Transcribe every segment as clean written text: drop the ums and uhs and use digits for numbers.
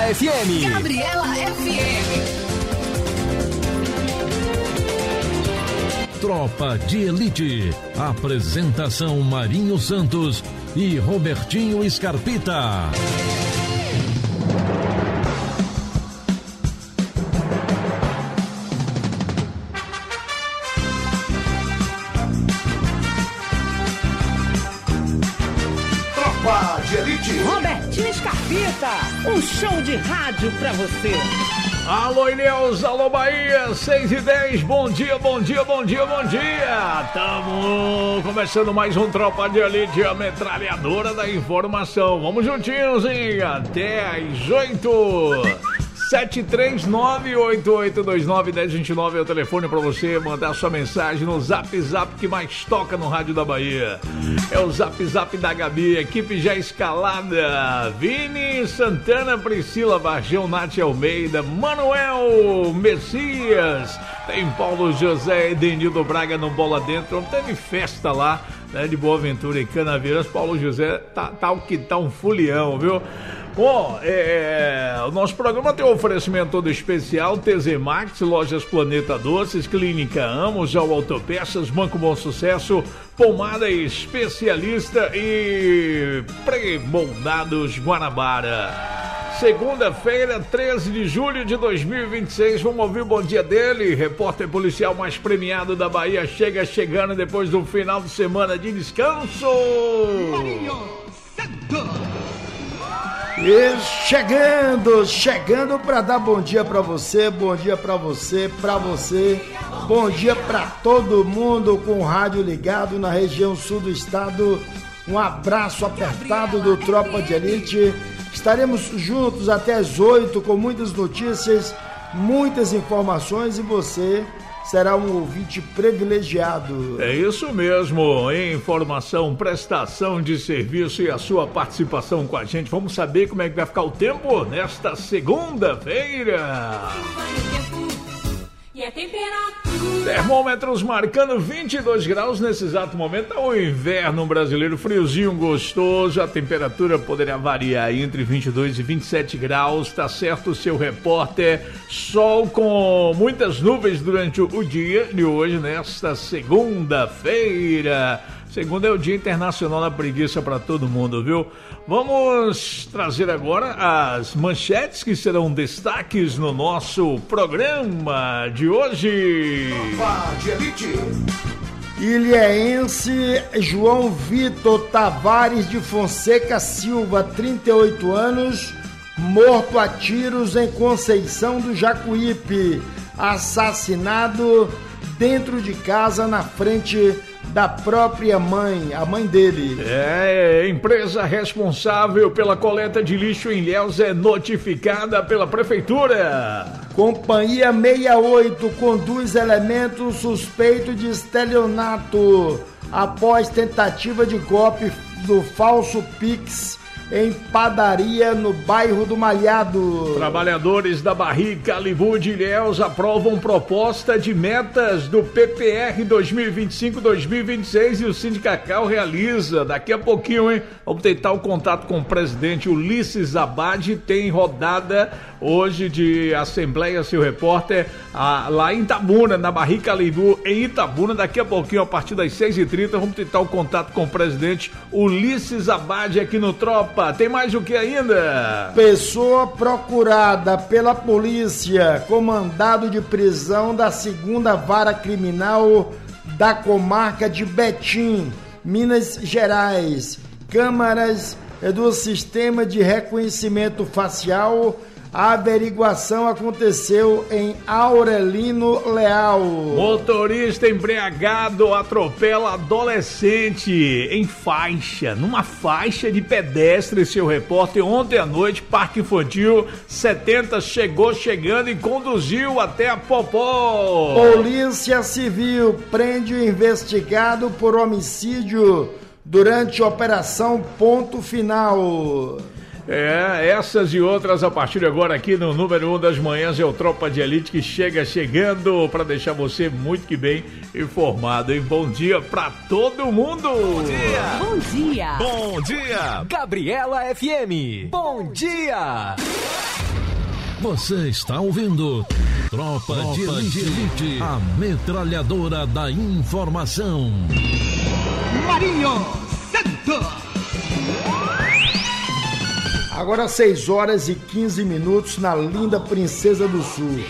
FM. Gabriela FM. Tropa de Elite. Apresentação Marinho Santos e Robertinho Scarpita. Tropa de Elite. Robertinho Scarpita, um show de rádio pra você. Alô, Inês, alô, Bahia, 6h10, bom dia, bom dia, bom dia, bom dia. Tamo começando mais um Tropa de Elite, a metralhadora da informação. Vamos juntinhos, hein? Até às 8. 739-8829-1029 é o telefone para você mandar sua mensagem no Zap que mais toca no rádio da Bahia. É o Zap da Gabi, equipe já escalada. Vini Santana, Priscila Vargão, Nath Almeida, Manuel Messias, tem Paulo José, Edenildo Braga no Bola Dentro. Teve festa lá, né, de Boa Ventura e Canaveiras. Paulo José tá o que tá um fulião, viu? Bom, o nosso programa tem um oferecimento todo especial: TZ Max, Lojas Planeta Doces, Clínica Amos, Ao Autopeças, Banco Bom Sucesso, Pomada Especialista e Pré-Moldados Guanabara. Segunda-feira, 13 de julho de 2026, vamos ouvir o bom dia dele. Repórter policial mais premiado da Bahia chegando depois do final de semana de descanso. Marinho Santos. E chegando para dar bom dia para você, bom dia para você, bom dia para todo mundo com o rádio ligado na região sul do estado. Um abraço apertado do Tropa de Elite. Estaremos juntos até as 8 com muitas notícias, muitas informações e você será um ouvinte privilegiado. É isso mesmo, informação, prestação de serviço e a sua participação com a gente. Vamos saber como é que vai ficar o tempo nesta segunda-feira. E a temperatura. Termômetros marcando 22 graus nesse exato momento. É o inverno brasileiro, friozinho gostoso. A temperatura poderá variar entre 22 e 27 graus. Tá certo o seu repórter. Sol com muitas nuvens durante o dia de hoje, nesta segunda-feira. Segunda é o Dia Internacional da Preguiça para todo mundo, viu? Vamos trazer agora as manchetes que serão destaques no nosso programa de hoje. Tropa de Elite. Ilhéense João Vitor Tavares de Fonseca Silva, 38 anos, morto a tiros em Conceição do Jacuípe, assassinado dentro de casa na frente da própria mãe, a mãe dele. Empresa responsável pela coleta de lixo em Ilhéus é notificada pela prefeitura. Companhia 68 conduz elementos suspeitos de estelionato após tentativa de golpe do falso Pix em padaria no bairro do Malhado. Trabalhadores da Barrica Libu de Ilhéus aprovam proposta de metas do PPR 2025-2026 e o Sindicacal realiza. Daqui a pouquinho, hein? Vamos tentar o contato com o presidente Ulisses Abad. Tem rodada hoje de Assembleia, seu repórter, lá em Itabuna, na Barrica Libu, em Itabuna. Daqui a pouquinho, a partir das 6h30, vamos tentar o contato com o presidente Ulisses Abad aqui no Tropa. Tem mais o que ainda? Pessoa procurada pela polícia com mandado de prisão da 2ª Vara Criminal da comarca de Betim, Minas Gerais. Câmaras do Sistema de Reconhecimento Facial. A averiguação aconteceu em Aurelino Leal. Motorista embriagado atropela adolescente numa faixa de pedestre, seu repórter. Ontem à noite, Parque Infantil 70 chegando e conduziu até a Popó. Polícia Civil prende o investigado por homicídio durante a Operação Ponto Final. Essas e outras a partir de agora aqui no número 1 das manhãs. É o Tropa de Elite que chegando para deixar você muito que bem informado, hein? Bom dia pra todo mundo! Bom dia! Bom dia! Bom dia! Gabriela FM! Bom dia! Você está ouvindo Tropa de Elite, a metralhadora da informação. Marinho Santos. Agora 6h15 na linda Princesa do Sul.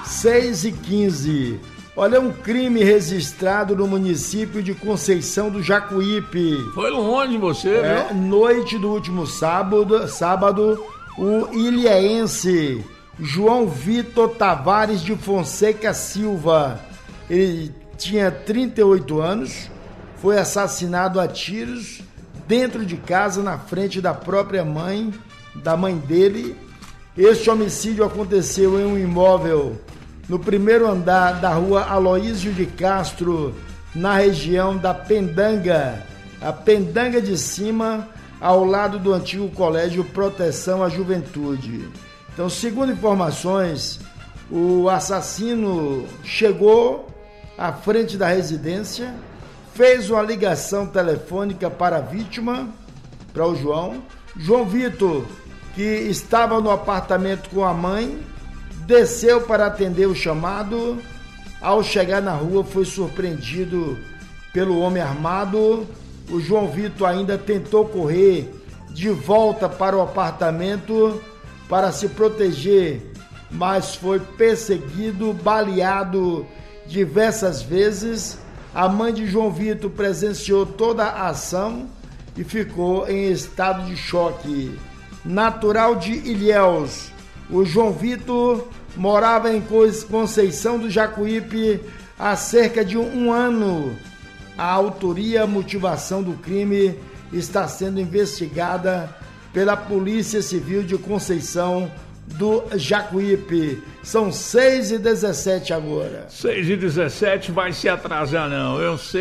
6h15. Olha, um crime registrado no município de Conceição do Jacuípe. Foi longe você, viu? Noite do último sábado, o ilhéense João Vitor Tavares de Fonseca Silva, ele tinha 38 anos, foi assassinado a tiros dentro de casa, na frente da própria mãe, da mãe dele. Este homicídio aconteceu em um imóvel no primeiro andar da rua Aloísio de Castro, na região da Pendanga, a Pendanga de Cima, ao lado do antigo Colégio Proteção à Juventude. Então, segundo informações, o assassino chegou à frente da residência, fez uma ligação telefônica para a vítima, para o João Vitor, que estava no apartamento com a mãe, desceu para atender o chamado. Ao chegar na rua, foi surpreendido pelo homem armado. O João Vitor ainda tentou correr de volta para o apartamento para se proteger, mas foi perseguido, baleado diversas vezes. A mãe de João Vitor presenciou toda a ação e ficou em estado de choque. Natural de Ilhéus, o João Vitor morava em Conceição do Jacuípe há cerca de um ano. A autoria e a motivação do crime está sendo investigada pela Polícia Civil de Conceição do Jacuípe. São 6h17 agora. 6h17 vai se atrasar não,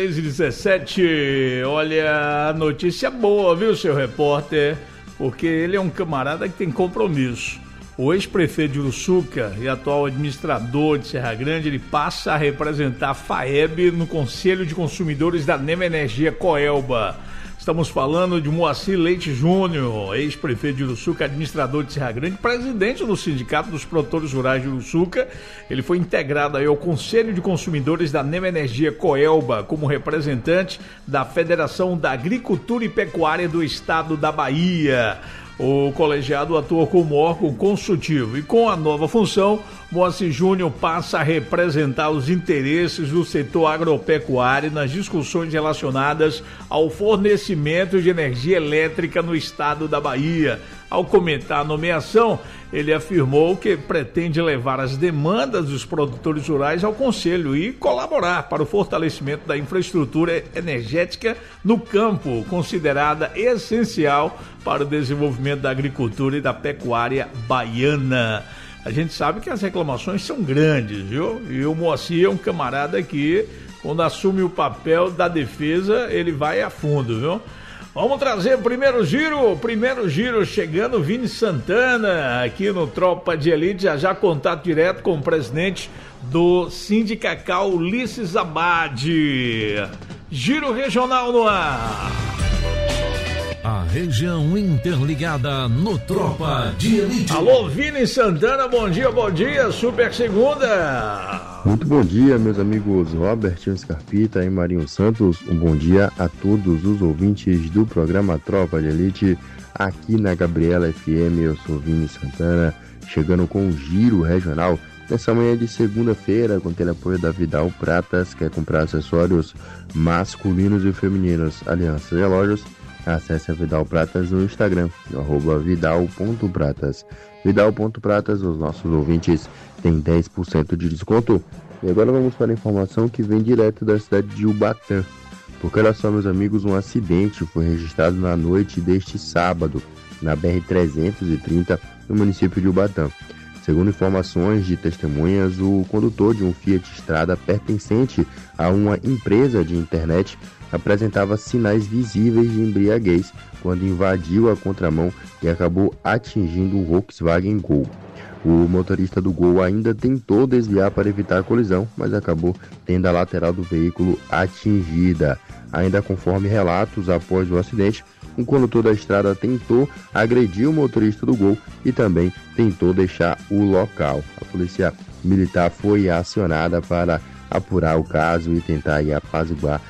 6h17, olha, a notícia boa, viu, seu repórter? Porque ele é um camarada que tem compromisso. O ex-prefeito de Uruçuca e atual administrador de Serra Grande, ele passa a representar a FAEB no Conselho de Consumidores da Nema Energia Coelba. Estamos falando de Moacir Leite Júnior, ex-prefeito de Uruçuca, administrador de Serra Grande, presidente do Sindicato dos Produtores Rurais de Uruçuca. Ele foi integrado aí ao Conselho de Consumidores da Nema Energia Coelba como representante da Federação da Agricultura e Pecuária do Estado da Bahia. O colegiado atua como órgão consultivo e, com a nova função, Moacir Júnior passa a representar os interesses do setor agropecuário nas discussões relacionadas ao fornecimento de energia elétrica no estado da Bahia. Ao comentar a nomeação, ele afirmou que pretende levar as demandas dos produtores rurais ao Conselho e colaborar para o fortalecimento da infraestrutura energética no campo, considerada essencial para o desenvolvimento da agricultura e da pecuária baiana. A gente sabe que as reclamações são grandes, viu? E o Moacir é um camarada que, quando assume o papel da defesa, ele vai a fundo, viu? Vamos trazer o primeiro giro chegando, Vini Santana, aqui no Tropa de Elite, já contato direto com o presidente do Sindicacau, Ulisses Abade. Giro regional no ar. A região interligada no Tropa de Elite. Alô, Vini Santana, bom dia, super segunda. Muito bom dia, meus amigos Robertinho Scarpita e Marinho Santos. Um bom dia a todos os ouvintes do programa Tropa de Elite, aqui na Gabriela FM. Eu sou Vini Santana, chegando com um giro regional nessa manhã de segunda-feira, com o apoio da Vidal Pratas. Quer comprar acessórios masculinos e femininos, alianças e relógios? Acesse a Vidal Pratas no Instagram, no @vidal.pratas. Vidal.pratas, os nossos ouvintes têm 10% de desconto. E agora vamos para a informação que vem direto da cidade de Ubatã. Porque olha só, meus amigos, um acidente foi registrado na noite deste sábado, na BR-330, no município de Ubatã. Segundo informações de testemunhas, o condutor de um Fiat Strada pertencente a uma empresa de internet apresentava sinais visíveis de embriaguez quando invadiu a contramão e acabou atingindo o Volkswagen Gol. O motorista do Gol ainda tentou desviar para evitar a colisão, mas acabou tendo a lateral do veículo atingida. Ainda conforme relatos, após o acidente, um condutor da estrada tentou agredir o motorista do Gol e também tentou deixar o local. A polícia militar foi acionada para apurar o caso e tentar aí apaziguar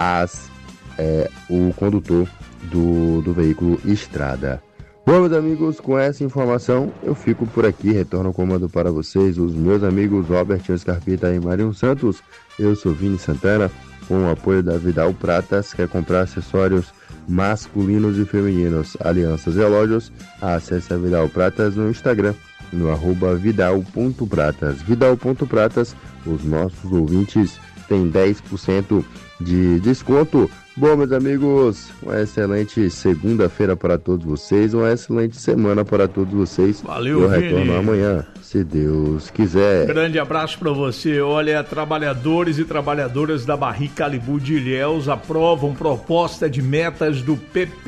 o condutor do veículo estrada. Bom, meus amigos, com essa informação eu fico por aqui, retorno o comando para vocês, os meus amigos Robertinho Scarpita e Marinho Santos. Eu sou Vini Santana, com o apoio da Vidal Pratas. Quer comprar acessórios masculinos e femininos, alianças e relógios? Acesse a Vidal Pratas no Instagram, no @vidal.pratas. Vidal.pratas, os nossos ouvintes têm 10% de desconto. Bom, meus amigos, uma excelente segunda-feira para todos vocês, uma excelente semana para todos vocês. Valeu, eu retorno amanhã, se Deus quiser. Grande abraço para você. Olha, trabalhadores e trabalhadoras da Barrica Calibu de Ilhéus aprovam proposta de metas do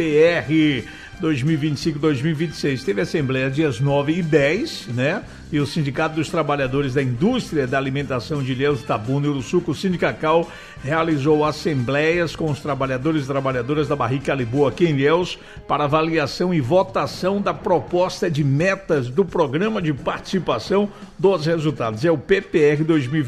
PPR 2025-2026. Teve assembleia dias 9 e 10, né? E o Sindicato dos Trabalhadores da Indústria da Alimentação de Ilhéus, Itabuna e Uruçuca, o Sindicacau, realizou assembleias com os trabalhadores e trabalhadoras da Barrica Calibu aqui em Ilhéus para avaliação e votação da proposta de metas do Programa de Participação dos Resultados. É o PPR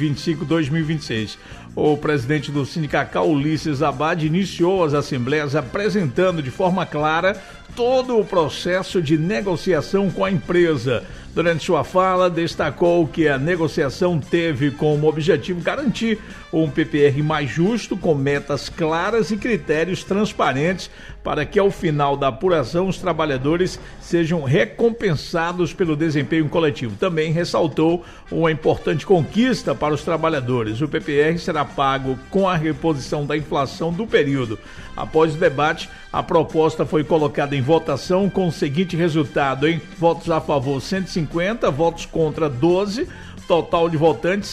2025-2026. O presidente do Sindicacau, Ulisses Abad, iniciou as assembleias apresentando de forma clara todo o processo de negociação com a empresa. Durante sua fala, destacou que a negociação teve como objetivo garantir um PPR mais justo, com metas claras e critérios transparentes, para que ao final da apuração os trabalhadores sejam recompensados pelo desempenho coletivo. Também ressaltou uma importante conquista para os trabalhadores. O PPR será pago com a reposição da inflação do período. Após o debate, a proposta foi colocada em votação com o seguinte resultado, hein? Votos a favor 150, votos contra 12, total de votantes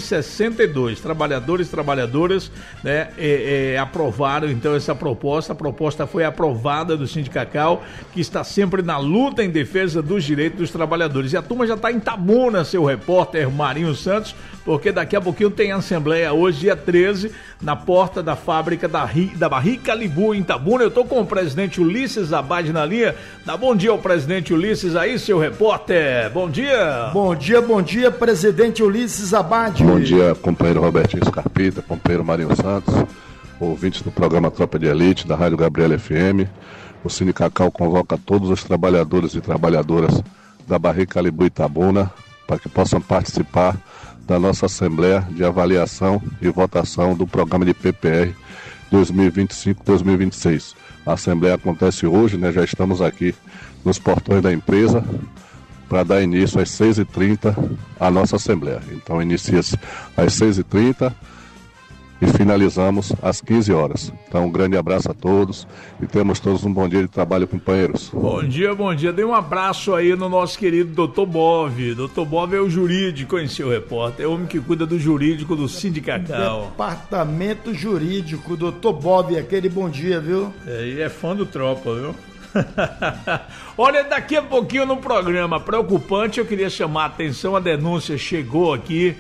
162. Trabalhadores e trabalhadoras, né, aprovaram então essa proposta. A proposta foi aprovada do Sindicacau, que está sempre na luta em defesa dos direitos dos trabalhadores. E a turma já está em Itabuna, seu repórter Marinho Santos, porque daqui a pouquinho tem assembleia hoje, dia 13, na porta da fábrica da Barrica Calibu, em Itabuna. Eu estou com o presidente Ulisses Abad na linha. Dá bom dia ao presidente Ulisses aí, seu repórter. Bom dia. Bom dia, presidente Ulisses Abad. Bom dia, companheiro Robertinho Scarpita, companheiro Marinho Santos, ouvintes do programa Tropa de Elite, da Rádio Gabriela FM. O Sindicacau convoca todos os trabalhadores e trabalhadoras da Barrica Calibu Itabuna para que possam participar da nossa Assembleia de Avaliação e Votação do Programa de PPR 2025-2026. A Assembleia acontece hoje, né? Já estamos aqui nos portões da empresa para dar início às 6h30 à nossa Assembleia. Então inicia-se às 6h30 e finalizamos às 15 horas. Então um grande abraço a todos e temos todos um bom dia de trabalho, companheiros. Bom dia, bom dia. Dê um abraço aí no nosso querido Dr. Bov. Dr. Bov é o jurídico, hein, seu repórter? É o homem que cuida do jurídico do Sindicacau. Departamento Jurídico, Dr. Bov, aquele bom dia, viu? E é fã do Tropa, viu? Olha, daqui a pouquinho no programa preocupante, eu queria chamar a atenção, a denúncia chegou aqui,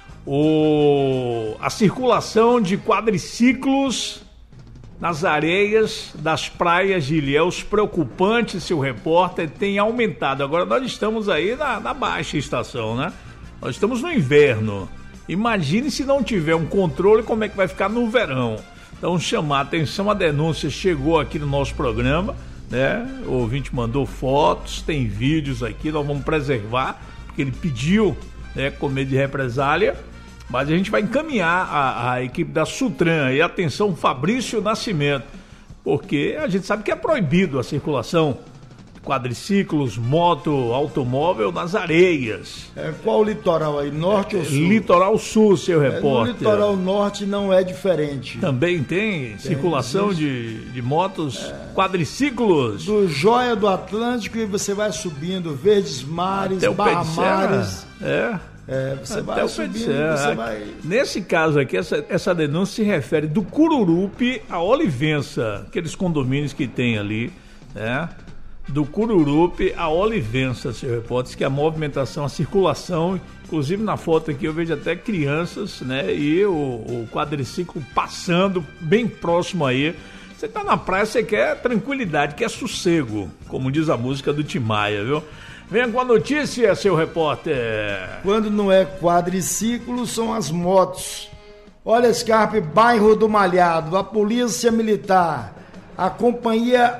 a circulação de quadriciclos nas areias das praias de Ilhéus, preocupante, seu repórter, tem aumentado. Agora nós estamos aí na baixa estação, né? Nós estamos no inverno. Imagine se não tiver um controle, como é que vai ficar no verão. Então chamar a atenção, a denúncia chegou aqui no nosso programa, né? O ouvinte mandou fotos, tem vídeos aqui, nós vamos preservar, porque ele pediu, né, com medo de represália, mas a gente vai encaminhar a equipe da Sutran. E atenção, Fabrício Nascimento, porque a gente sabe que é proibido a circulação de quadriciclos, moto, automóvel nas areias. Qual o litoral aí, norte ou sul? Litoral sul, seu repórter. No litoral norte não é diferente. Também tem circulação de motos, quadriciclos. Do Joia do Atlântico e você vai subindo, Verdes Mares, Barra Mares. Você vai subindo, você vai... Nesse caso aqui, essa denúncia se refere do Cururupi a Olivença, aqueles condomínios que tem ali, né? do Cururupe a Olivença, seu repórter, que a movimentação, a circulação, inclusive na foto aqui eu vejo até crianças, né? E o quadriciclo passando bem próximo aí. Você tá na praia, você quer tranquilidade, quer sossego, como diz a música do Tim Maia, viu? Venha com a notícia, seu repórter. Quando não é quadriciclo, são as motos. Olha, Scarpe, bairro do Malhado, a Polícia Militar, a Companhia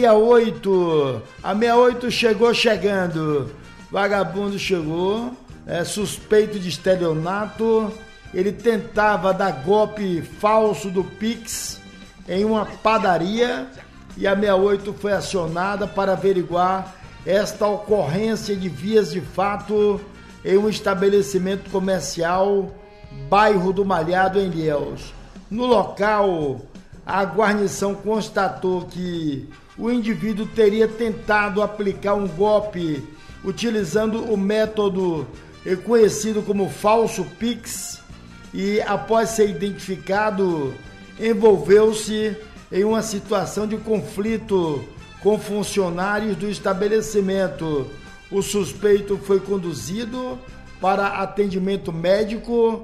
68, a 68 chegando, vagabundo chegou, suspeito de estelionato, ele tentava dar golpe falso do Pix em uma padaria e a 68 foi acionada para averiguar esta ocorrência de vias de fato em um estabelecimento comercial, bairro do Malhado, em Ilhéus. No local, a guarnição constatou que o indivíduo teria tentado aplicar um golpe utilizando o método conhecido como falso Pix e, após ser identificado, envolveu-se em uma situação de conflito com funcionários do estabelecimento. O suspeito foi conduzido para atendimento médico,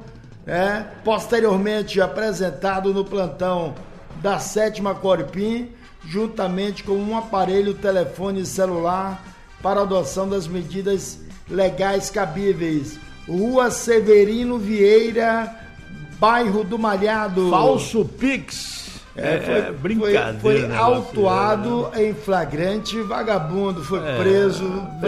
posteriormente apresentado no plantão da 7ª Corpim, juntamente com um aparelho telefone celular para adoção das medidas legais cabíveis. Rua Severino Vieira, bairro do Malhado. Falso Pix. Brincadeira. Foi autuado em flagrante, vagabundo foi preso,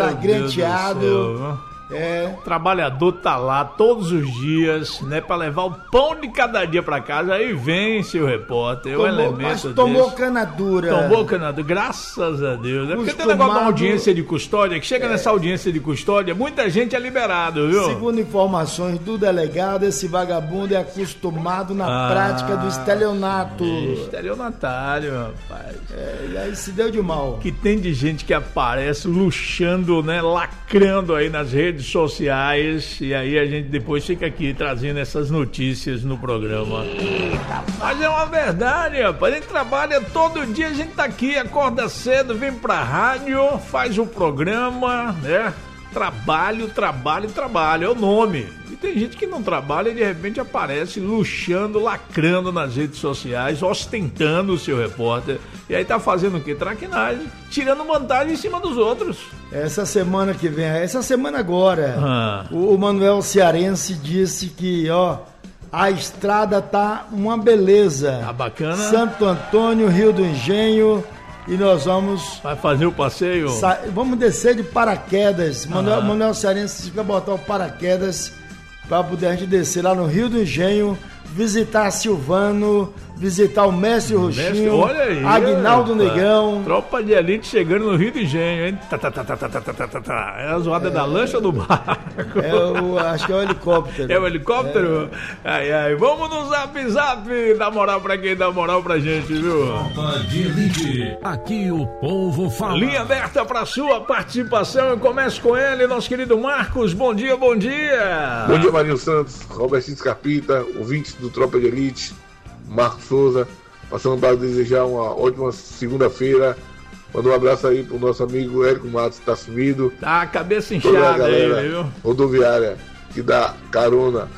flagranteado. O trabalhador tá lá todos os dias, né, pra levar o pão de cada dia pra casa. Aí vem, seu repórter, o elemento tomou canadura. Tomou canadura, graças a Deus. Porque tem negócio da audiência de custódia, que chega nessa audiência de custódia, muita gente é liberado, viu? Segundo informações do delegado, esse vagabundo é acostumado na prática do estelionato. Estelionatário, rapaz. E aí se deu de mal. Que tem de gente que aparece luxando, né, lacrando aí nas redes sociais, e aí a gente depois fica aqui trazendo essas notícias no programa. Mas é uma verdade, rapaz. A gente trabalha todo dia, a gente tá aqui, acorda cedo, vem pra rádio, faz o programa, né? Trabalho, é o nome. E tem gente que não trabalha e de repente aparece luxando, lacrando nas redes sociais, ostentando o seu repórter. E aí tá fazendo o quê? Traquinagem, tirando vantagem em cima dos outros. Essa semana agora, o Manuel Cearense disse que, a estrada tá uma beleza. Tá bacana. Santo Antônio, Rio do Engenho, e nós vamos... Vai fazer o passeio? Vamos descer de paraquedas. Manuel Cearense vai botar o paraquedas para poder a gente descer lá no Rio do Engenho, visitar Silvano, visitar o Mestre Roxinho, olha aí, Aguinaldo Negão. Tropa de elite chegando no Rio do Engenho, hein? É a zoada da lancha ou do barco? Acho que é o helicóptero. É o helicóptero? Ai. Vamos no Zap, dá moral pra quem dá moral pra gente, viu? Tropa de elite, aqui o povo fala. Linha aberta pra sua participação, eu começo com ele, nosso querido Marcos. Bom dia. Bom dia, Marinho Santos, Robertinho Scarpita, ouvintes do Tropa de Elite, Marcos Souza, passando para desejar uma ótima segunda-feira. Manda um abraço aí pro nosso amigo Érico Matos, que tá sumido. Tá a cabeça inchada aí, viu? Rodoviária que dá carona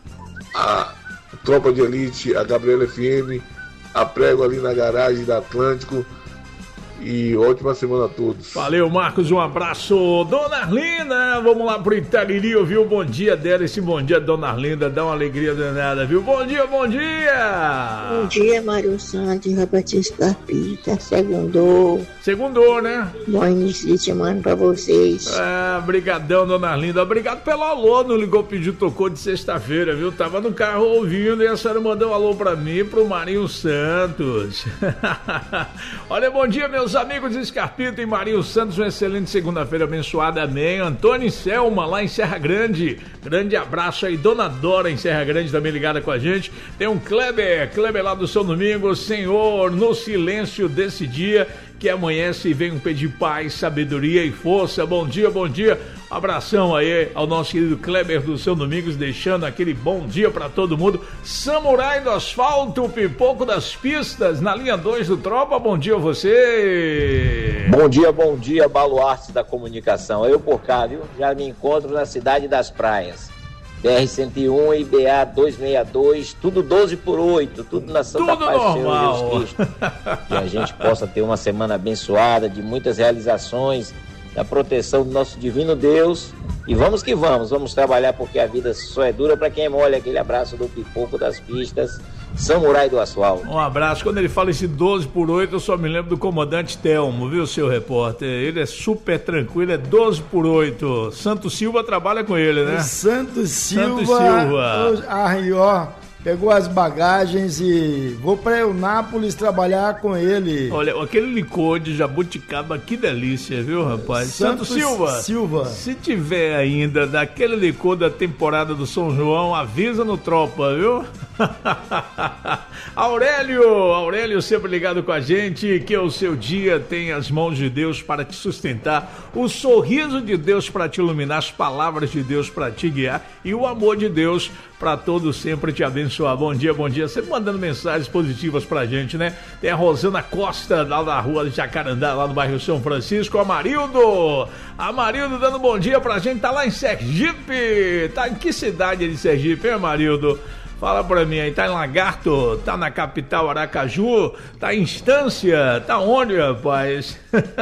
a Tropa de Elite, a Gabriela FM, a Prego ali na garagem da Atlântico. E ótima semana a todos. Valeu, Marcos, um abraço. Dona Arlinda, vamos lá pro Itariri ouvir o bom dia dela. Esse bom dia, Dona Arlinda, dá uma alegria danada, viu? Bom dia. Bom dia, Mário Santos, Robertinho Scarpita. Segundou, né? Bom início de semana pra vocês. Brigadão, Dona Arlinda. Obrigado pelo alô, não ligou, pediu, tocou de sexta-feira, viu? Tava no carro ouvindo e a senhora mandou um alô pra mim e pro Marinho Santos. Olha, bom dia, meus amigos Scarpita e Marinho Santos, uma excelente segunda-feira abençoada, amém. Antônio e Selma lá em Serra Grande, grande abraço aí. Dona Dora em Serra Grande também ligada com a gente. Tem um Kleber lá do São Domingos. Senhor, no silêncio desse dia que amanhece, venham pedir paz, sabedoria e força. Bom dia. Abração aí ao nosso querido Kleber do São Domingos, deixando aquele bom dia pra todo mundo. Samurai do Asfalto, Pipoco das Pistas, na linha 2 do Tropa, bom dia a você. Bom dia, baluarte da comunicação. Eu por cá, viu? Já me encontro na Cidade das Praias. BR-101 e BA-262, tudo 12/8, tudo na Santa Tudo Paz do Senhor normal. Jesus Cristo. Que a gente possa ter uma semana abençoada, de muitas realizações, da proteção do nosso divino Deus. E vamos que vamos trabalhar, porque a vida só é dura para quem molha. Aquele abraço do Pipoco das Pistas, Samurai do Asfalto. Um abraço. Quando ele fala esse 12/8, eu só me lembro do comandante Telmo, viu, seu repórter? Ele é super tranquilo, é 12/8. Santo Silva trabalha com ele, né? Santo Silva. Arrió, pegou as bagagens e vou para Eunápolis trabalhar com ele. Olha, aquele licor de jabuticaba, que delícia, viu, rapaz? Santo Silva. Se tiver ainda daquele licor da temporada do São João, avisa no Tropa, viu? Aurélio sempre ligado com a gente, que o seu dia tem as mãos de Deus para te sustentar, o sorriso de Deus para te iluminar, as palavras de Deus para te guiar e o amor de Deus para todos sempre te abençoar. Bom dia, sempre mandando mensagens positivas pra gente, né? Tem a Rosana Costa, lá da rua de Jacarandá, lá no bairro São Francisco, a Marildo dando bom dia pra gente, tá lá em Sergipe, tá em que cidade de Sergipe, hein, Marildo? Fala pra mim aí, tá em Lagarto, tá na capital Aracaju, tá em Estância, tá onde, rapaz?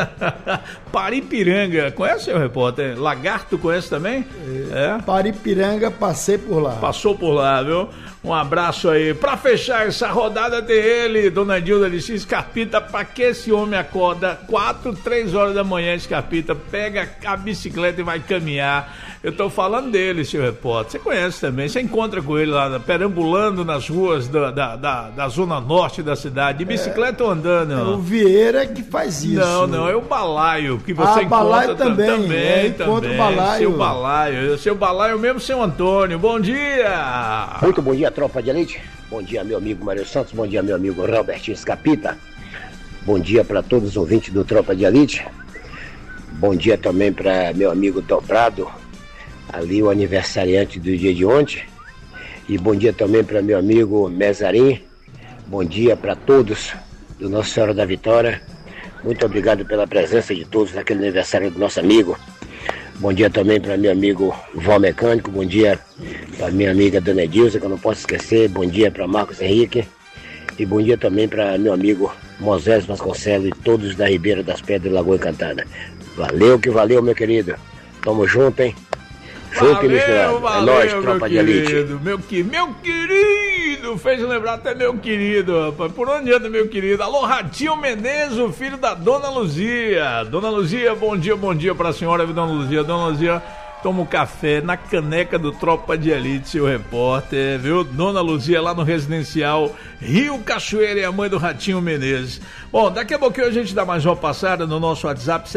Paripiranga, conhece, seu repórter? Lagarto conhece também? É. Paripiranga, passei por lá. Passou por lá, viu? Um abraço aí. Pra fechar essa rodada tem ele, Dona Dilda de Escarpita. Pra que esse homem acorda 3 horas da manhã, Escarpita, pega a bicicleta e vai caminhar? Eu tô falando dele, seu repórter. Você conhece também, você encontra com ele lá, perambulando nas ruas da zona norte da cidade, de bicicleta ou andando? É o Vieira que faz isso. Não, é o Balaio que você encontra Balaio também. Encontra o Balaio. Seu Balaio mesmo, seu Antônio. Bom dia! Muito bom dia, tropa de elite. Bom dia, meu amigo Mário Santos. Bom dia, meu amigo Robertinho Escapita. Bom dia para todos os ouvintes do Tropa de Elite. Bom dia também para meu amigo Dobrado, ali o aniversariante do dia de ontem. E bom dia também para meu amigo Mezarim. Bom dia para todos do Nossa Senhora da Vitória. Muito obrigado pela presença de todos naquele aniversário do nosso amigo. Bom dia também para meu amigo Vó Mecânico. Bom dia para minha amiga Dona Edilza, que eu não posso esquecer. Bom dia para Marcos Henrique. E bom dia também para meu amigo Moisés Vasconcelos e todos da Ribeira das Pedras e Lagoa Encantada. Valeu que valeu, meu querido. Tamo junto, hein? Junto e misturado. É nóis, tropa de elite. Meu querido, fez lembrar até meu querido, rapaz. Por onde anda, meu querido? Alô, Ratinho Menezes, o filho da Dona Luzia. Dona Luzia, bom dia pra senhora, Dona Luzia. Dona Luzia, toma um café na caneca do Tropa de Elite, seu repórter, viu? Dona Luzia lá no residencial Rio Cachoeira e a mãe do Ratinho Menezes. Bom, daqui a pouquinho a gente dá mais uma passada no nosso WhatsApp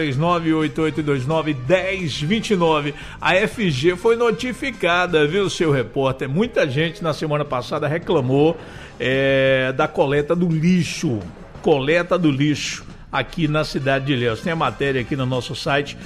739-8829-1029. A FG foi notificada, viu, seu repórter? Muita gente na semana passada reclamou da coleta do lixo. Aqui na cidade de Ilhéus. Tem a matéria aqui no nosso site,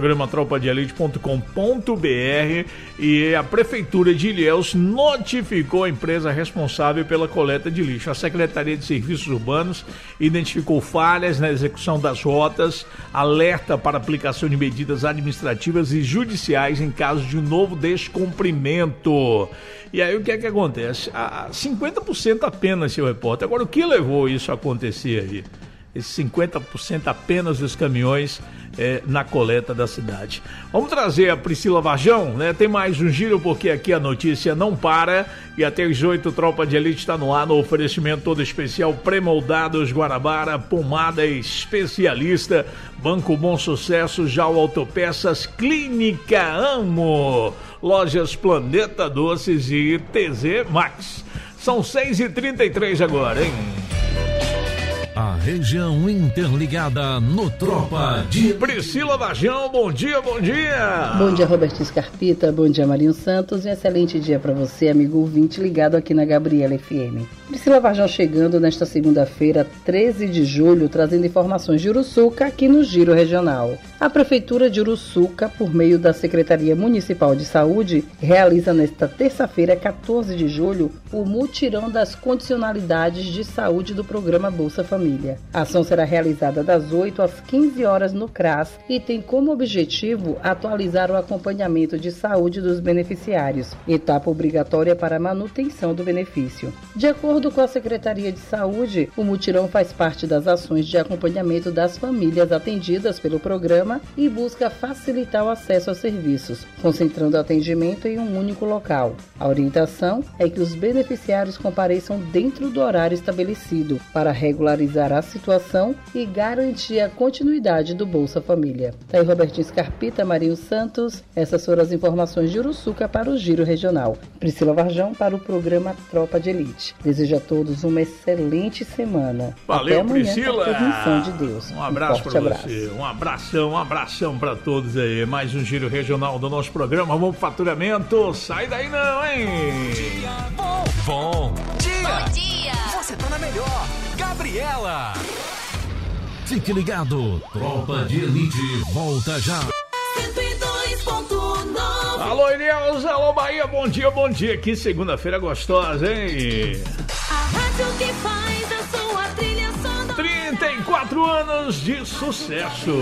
programatropadeelite.com.br, e a Prefeitura de Ilhéus notificou a empresa responsável pela coleta de lixo. A Secretaria de Serviços Urbanos identificou falhas na execução das rotas, alerta para aplicação de medidas administrativas e judiciais em caso de um novo descumprimento. E aí o que é que acontece? 50% apenas, seu repórter. Agora, o que levou isso a acontecer aí? Esses 50% apenas dos caminhões na coleta da cidade. Vamos trazer a Priscila Varjão, né? Tem mais um giro, porque aqui a notícia não para. E até as 8, Tropa de Elite está no ar, no oferecimento todo especial Premoldados Guanabara, pomada especialista, Banco Bom Sucesso, Jal Autopeças, Clínica Amo, Lojas Planeta Doces e TZ Max. São 6h33 agora, hein? A região interligada no Tropa de... Priscila Varjão, bom dia. Bom dia, Robertinho Escarpita, bom dia, Marinho Santos, e um excelente dia para você, amigo ouvinte ligado aqui na Gabriela FM. Priscila Varjão chegando nesta segunda-feira, 13 de julho, trazendo informações de Uruçuca aqui no Giro Regional. A Prefeitura de Uruçuca, por meio da Secretaria Municipal de Saúde, realiza nesta terça-feira, 14 de julho, o mutirão das condicionalidades de saúde do programa Bolsa Família. A ação será realizada das 8 às 15 horas no CRAS e tem como objetivo atualizar o acompanhamento de saúde dos beneficiários, etapa obrigatória para a manutenção do benefício. De acordo com a Secretaria de Saúde, o mutirão faz parte das ações de acompanhamento das famílias atendidas pelo programa e busca facilitar o acesso aos serviços, concentrando o atendimento em um único local. A orientação é que os beneficiários compareçam dentro do horário estabelecido para regularizar a situação e garantir a continuidade do Bolsa Família. Tá aí Robertinho Scarpita, Marinho Santos, essas foram as informações de Uruçuca para o Giro Regional. Priscila Varjão para o programa Tropa de Elite. Desejo a todos uma excelente semana. Valeu, até amanhã, Priscila. com a permissão de Deus. Um abraço para você. Um abração para todos aí. Mais um Giro Regional do nosso programa. Vamos pro faturamento. Sai daí não, hein? Bom dia. Bom dia. Você tá na melhor. Gabriela. Fique ligado. Tropa de Elite volta já. 102.9. Alô, Inês. Alô, Bahia. Bom dia. Que segunda-feira gostosa, hein? A rádio que faz a sua trilha sonora. 34 anos de sucesso.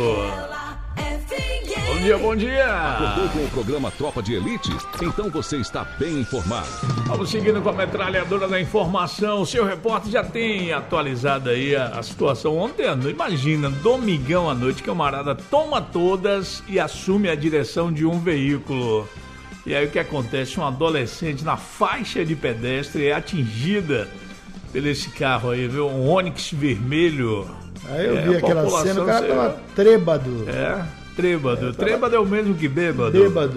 Bom dia. Acordou com o programa Tropa de Elite? Então você está bem informado. Vamos seguindo com a metralhadora da informação. O seu repórter já tem atualizado aí a situação ontem à noite. Imagina, domingão à noite, camarada toma todas e assume a direção de um veículo. E aí o que acontece? Uma adolescente na faixa de pedestre é atingida por esse carro aí, viu? Um Onix vermelho. Aí eu vi aquela cena, o cara tava trêbado. Trêbado é o mesmo que bêbado.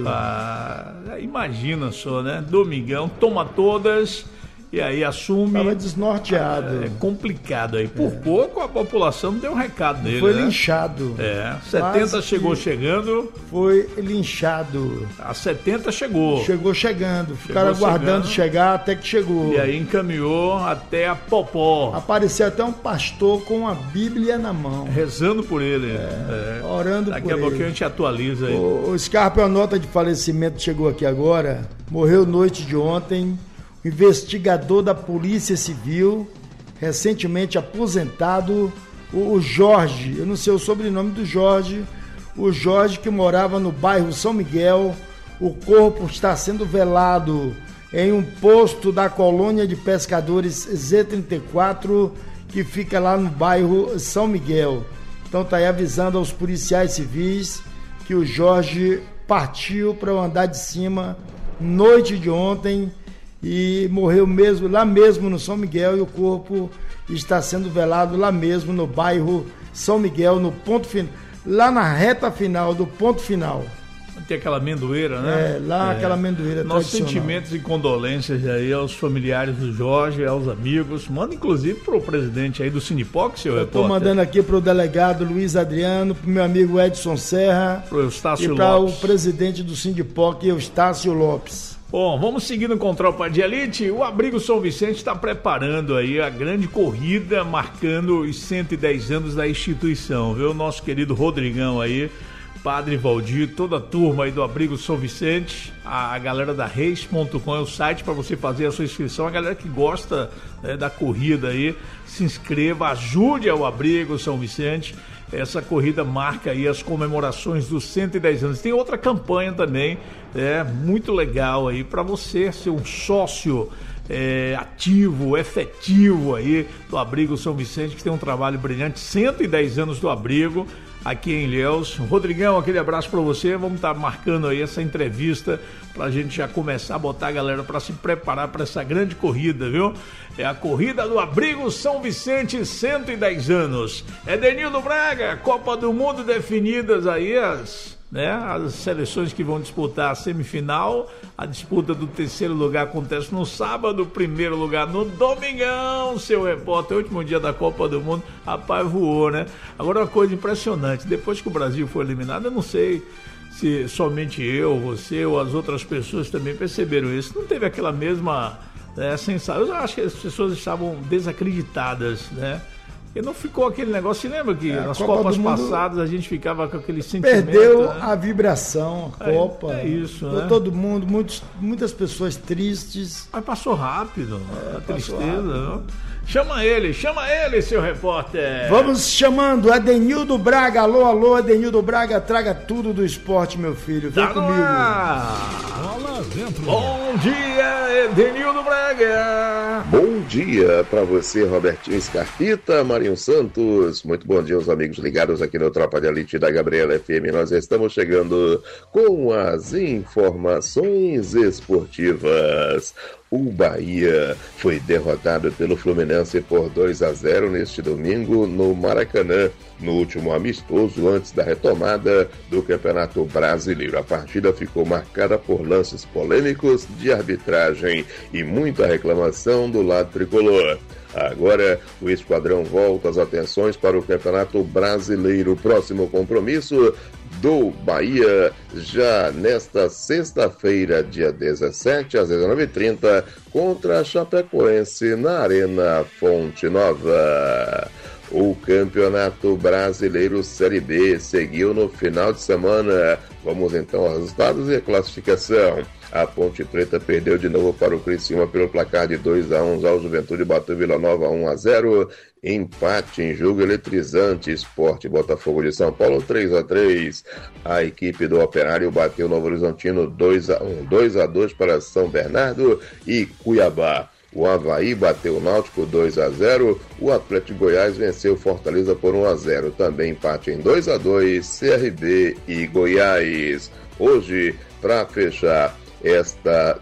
Imagina só, né? Domingão, toma todas e aí assume. Tava desnorteado. É complicado aí. Por pouco a população deu um recado dele. Foi linchado. 70 chegou chegando. Foi linchado. A 70 chegou. Chegou chegando. Ficaram aguardando chegar até que chegou. E aí encaminhou até a Popó. Apareceu até um pastor com uma Bíblia na mão. Rezando por ele. Orando por ele. Daqui a pouquinho a gente atualiza aí. O Scarpa, a nota de falecimento chegou aqui agora. Morreu noite de ontem. Investigador da Polícia Civil, recentemente aposentado, o Jorge, eu não sei o sobrenome do Jorge, o Jorge que morava no bairro São Miguel. O corpo está sendo velado em um posto da colônia de pescadores Z34, que fica lá no bairro São Miguel. Então está aí avisando aos policiais civis que o Jorge partiu para o andar de cima noite de ontem e morreu mesmo lá mesmo no São Miguel, e o corpo está sendo velado lá mesmo no bairro São Miguel, no ponto final, lá na reta final do ponto final. Tem aquela amendoeira, né? Aquela amendoeira. Nossos sentimentos e condolências aí aos familiares do Jorge, aos amigos. Manda inclusive pro presidente aí do Sinipoc, seu repórter. Estou mandando aqui pro delegado Luiz Adriano, pro meu amigo Edson Serra, pro Eustácio e para o Lopes. presidente do Sindipoc, Eustácio Lopes. Bom, vamos seguindo com Tropa de Elite. O Abrigo São Vicente está preparando aí a grande corrida, marcando os 110 anos da instituição, viu? Nosso querido Rodrigão aí, Padre Valdir, toda a turma aí do Abrigo São Vicente, a galera da Reis.com é o site para você fazer a sua inscrição. A galera que gosta, né, da corrida aí, se inscreva, ajude ao Abrigo São Vicente. Essa corrida marca aí as comemorações dos 110 anos. Tem outra campanha também, muito legal aí para você ser um sócio ativo, efetivo aí do Abrigo São Vicente, que tem um trabalho brilhante. 110 anos do Abrigo aqui em Ilhéus. Rodrigão, aquele abraço para você. Vamos estar marcando aí essa entrevista pra gente já começar a botar a galera para se preparar para essa grande corrida, viu? É a corrida do Abrigo São Vicente, 110 anos. Edenildo Braga, Copa do Mundo definidas aí as seleções que vão disputar a semifinal. A disputa do terceiro lugar acontece no sábado, primeiro lugar no domingão. Seu repórter, último dia da Copa do Mundo, rapaz, voou, né? Agora uma coisa impressionante, depois que o Brasil foi eliminado, eu não sei se somente eu, você ou as outras pessoas também perceberam isso. Não teve aquela mesma Eu acho que as pessoas estavam desacreditadas, né? E não ficou aquele negócio, você lembra que nas Copas passadas a gente ficava com aquele sentimento... Perdeu, né? a vibração, a Copa. É isso, né? Todo mundo, muitas pessoas tristes. Mas passou rápido, a tristeza. Rápido. Chama ele, seu repórter. Vamos chamando Adenildo Braga. Alô, Adenildo Braga, traga tudo do esporte, meu filho. Vem comigo. Bola dentro. Bom dia, Adenildo Braga. Bom dia para você, Robertinho Scarpita, Marinho Santos. Muito bom dia aos amigos ligados aqui no Tropa de Elite da Gabriela FM. Nós estamos chegando com as informações esportivas. O Bahia foi derrotado pelo Fluminense por 2-0 neste domingo no Maracanã, no último amistoso antes da retomada do Campeonato Brasileiro. A partida ficou marcada por lances polêmicos de arbitragem e muita reclamação do lado tricolor. Agora, o esquadrão volta as atenções para o Campeonato Brasileiro. Próximo compromisso do Bahia, já nesta sexta-feira, dia 17, às 19h30, contra a Chapecoense, na Arena Fonte Nova. O Campeonato Brasileiro Série B seguiu no final de semana. Vamos então aos resultados e a classificação. A Ponte Preta perdeu de novo para o Criciúma pelo placar de 2-1. Ao Juventude bateu Vila Nova 1-0. Empate em jogo eletrizante. Sport Botafogo de São Paulo 3-3. A equipe do Operário bateu Novo Horizontino 2-1. 2-2 para São Bernardo e Cuiabá. O Avaí bateu o Náutico 2-0. O Atlético Goiás venceu Fortaleza por 1-0. Também empate em 2-2, CRB e Goiás. Hoje, para fechar esta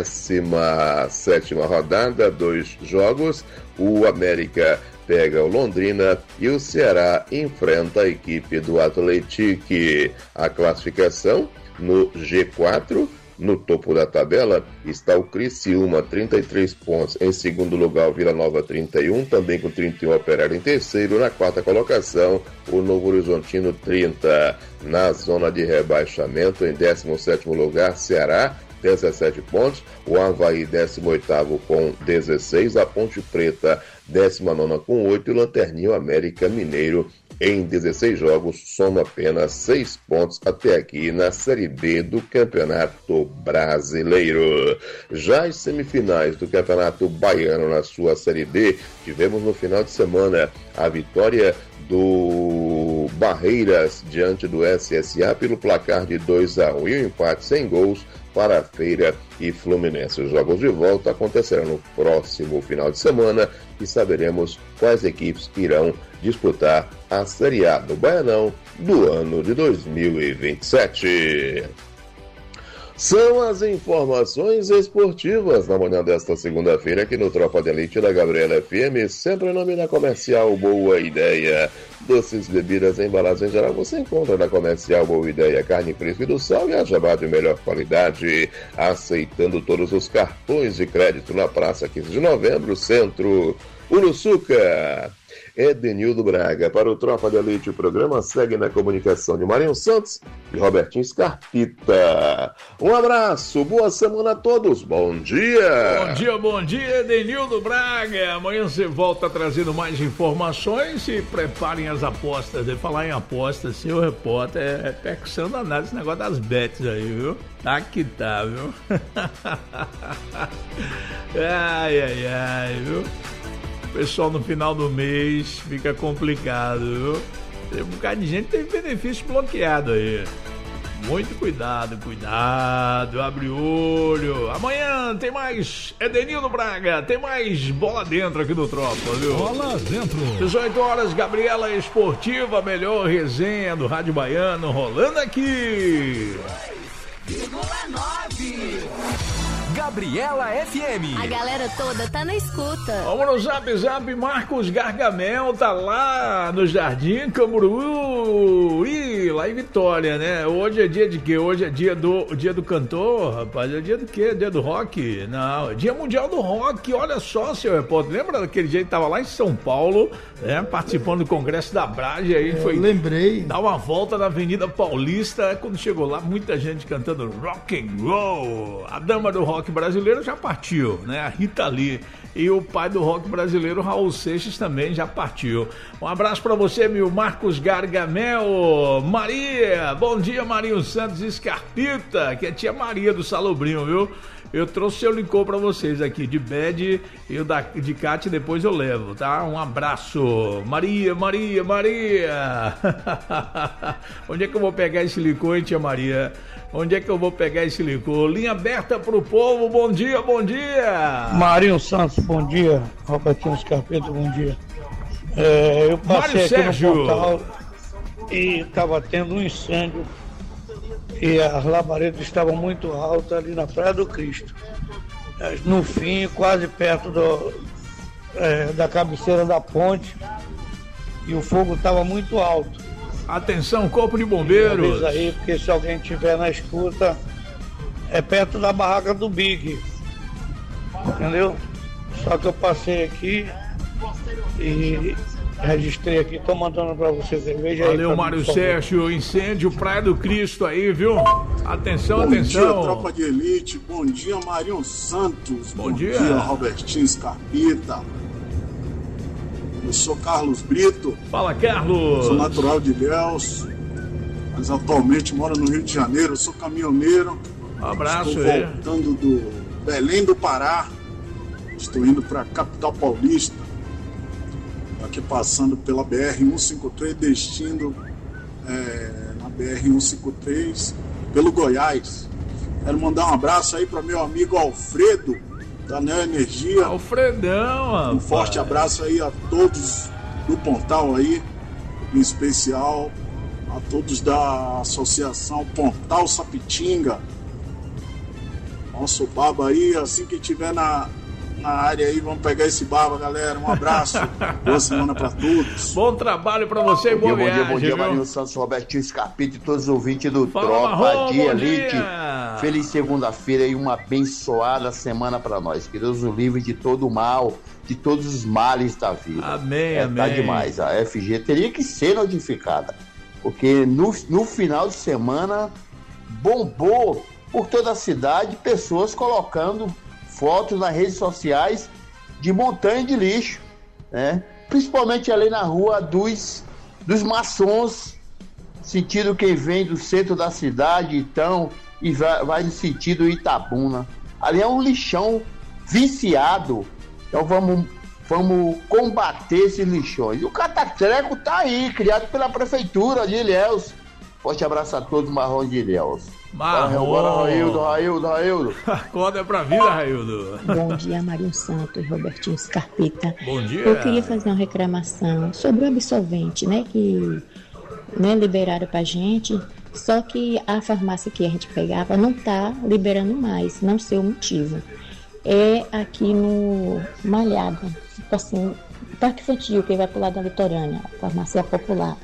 17ª rodada, 2 jogos, o América pega o Londrina e o Ceará enfrenta a equipe do Atlético. A classificação no G4, no topo da tabela, está o Criciúma, 33 pontos. Em segundo lugar, o Vila Nova, 31, também com 31 Operário em terceiro. Na quarta colocação, o Novo Horizontino, 30. Na zona de rebaixamento, em 17º lugar, Ceará, 17 pontos. O Avaí, 18º com 16. A Ponte Preta, 19ª com 8. E o Lanterninho América Mineiro, em 16 jogos, soma apenas 6 pontos até aqui na Série B do Campeonato Brasileiro. Já as semifinais do Campeonato Baiano na sua Série B, tivemos no final de semana a vitória do Barreiras diante do SSA pelo placar de 2-1 e o empate sem gols para a Feira e Fluminense. Os jogos de volta acontecerão no próximo final de semana e saberemos quais equipes irão disputar a Série A do Baianão do ano de 2027. São as informações esportivas na manhã desta segunda-feira aqui no Tropa de Elite da Gabriela FM, sempre em nome da Comercial Boa Ideia. Doces, bebidas, embalagens em geral você encontra na Comercial Boa Ideia, carne fresca e do sal e a jabá de melhor qualidade, aceitando todos os cartões de crédito na Praça 15 de Novembro, Centro, Uruçuca. Edenildo Braga para o Tropa de Elite. O programa segue na comunicação de Marinho Santos e Robertinho Scarpita. Um abraço, boa semana a todos, bom dia! Bom dia, Edenildo Braga. Amanhã você volta trazendo mais informações e preparem as apostas. De falar em apostas, seu repórter é percussão danada esse negócio das bets aí, viu? Tá que tá, viu? ai, viu? Pessoal, no final do mês fica complicado, viu? Tem um bocado de gente que teve benefício bloqueado aí. Muito cuidado, abre o olho. Amanhã tem mais Edenildo Braga, tem mais Bola Dentro aqui no Tropa, viu? Bola Dentro. 18 horas, Gabriela Esportiva, melhor resenha do Rádio Baiano, rolando aqui. 9. Gabriela FM. A galera toda tá na escuta. Vamos no Zap, Marcos Gargamel tá lá no Jardim Camboriú e lá em Vitória, né? Hoje é dia de quê? Hoje é dia do cantor, rapaz. É dia do quê? Dia do rock? Não, é dia mundial do rock. Olha só, seu repórter. Lembra daquele dia que tava lá em São Paulo, né? Participando do Congresso da Brage, aí foi... Lembrei. Dar uma volta na Avenida Paulista. Quando chegou lá, muita gente cantando rock and roll. A dama do rock brasileiro já partiu, né? A Rita Lee. E o pai do rock brasileiro, Raul Seixas, também já partiu. Um abraço para você, meu Marcos Gargamel. Maria, bom dia, Marinho Santos Escarpita, que é tia Maria do Salobrinho, viu? Eu trouxe seu licor pra vocês aqui, de Bad e o de Cat, depois eu levo, tá? Um abraço. Maria. Onde é que eu vou pegar esse licor, hein, tia Maria? Onde é que eu vou pegar esse licor? Linha aberta pro povo, bom dia. Marinho Santos, bom dia. Robertinho Escarpeta, bom dia. Eu passei aqui Sérgio. No portal e estava tendo um incêndio e as labaredas estavam muito altas ali na Praia do Cristo. No fim, quase perto da cabeceira da ponte, e o fogo estava muito alto. Atenção, Corpo de Bombeiros. Avisa aí, porque se alguém estiver na escuta, é perto da barraca do Big. Entendeu? Só que eu passei aqui e registrei aqui, tô mandando pra vocês aí. Veja aí. Valeu, Mário Sérgio. Incêndio Praia do Cristo aí, viu? Atenção. Bom dia, tropa de elite. Bom dia, Marinho Santos. Bom dia, Robertinho Escarpita. Eu sou Carlos Brito. Fala, Carlos. Sou natural de Ilhéus, mas atualmente moro no Rio de Janeiro. Eu sou caminhoneiro. Um abraço. Estou voltando do Belém do Pará. Estou indo para a capital paulista. Aqui passando pela BR-153, destino na BR-153 pelo Goiás. Quero mandar um abraço aí para meu amigo Alfredo, da Neo Energia. Alfredão, rapaz. Um forte abraço aí a todos do Pontal aí, em especial a todos da Associação Pontal Sapitinga. Nosso baba aí, assim que tiver na área aí, vamos pegar esse baba, galera. Um abraço, boa semana pra todos. Bom trabalho pra você e boa viagem. Bom dia, Marinho Santos, Robertinho Escarpita e todos os ouvintes do Tropa de Elite. Feliz segunda-feira e uma abençoada semana pra nós. Que Deus o livre de todo o mal, de todos os males da vida. Amém. Tá demais. A FG teria que ser notificada, porque no final de semana bombou por toda a cidade pessoas colocando fotos nas redes sociais de montanha de lixo, né? Principalmente ali na rua dos maçons, sentido quem vem do centro da cidade, então, e vai no sentido Itabuna. Ali é um lixão viciado, então vamos combater esses lixões. E o Catatreco tá aí, criado pela prefeitura de Ilhéus. Forte abraço a todos, Marrons de Ilhéus. Agora, Raildo. Acorda pra vida, Raildo. Bom dia, Marinho Santos e Robertinho Escarpita. Bom dia. Eu queria fazer uma reclamação sobre o absolvente, né, que liberaram pra gente, só que a farmácia que a gente pegava não tá liberando mais, não sei o motivo. É aqui no Malhado, tipo assim, Parque Infantil, que vai pro lado da Litorânea, a farmácia popular.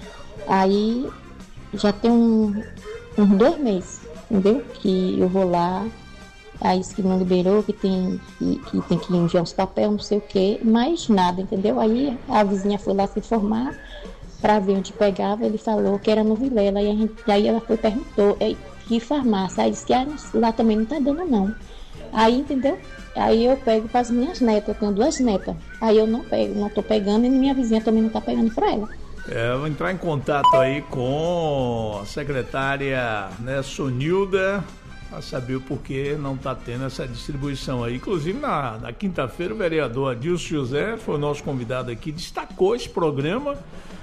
Aí já tem uns 2 meses, entendeu? Que eu vou lá, aí isso que não liberou, que tem que enviar os papéis, não sei o que, mais nada, entendeu? Aí a vizinha foi lá se informar para ver onde pegava, ele falou que era no Vilela, aí ela foi perguntou que farmácia, aí disse que lá também não tá dando não. Aí, entendeu? Aí eu pego para as minhas netas, eu tenho 2 netas, aí eu não tô pegando e minha vizinha também não tá pegando para ela. Eu vou entrar em contato aí com a secretária, né, Sonilda, para saber o porquê não está tendo essa distribuição aí. Inclusive, na quinta-feira, o vereador Adilson José foi o nosso convidado aqui, destacou esse programa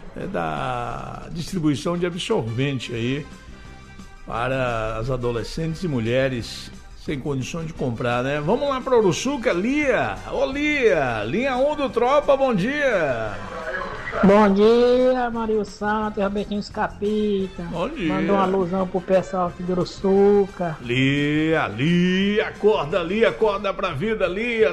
da distribuição de absorvente aí para as adolescentes e mulheres sem condições de comprar, né? Vamos lá para Uruçuca, Lia. Ô, Lia, linha 1 do Tropa, bom dia. Bom dia, Marinho Santos, Robertinho Escarpita. Bom dia. Mandou uma alusão pro pessoal aqui de Uruçuca. Lia, acorda pra vida, Lia,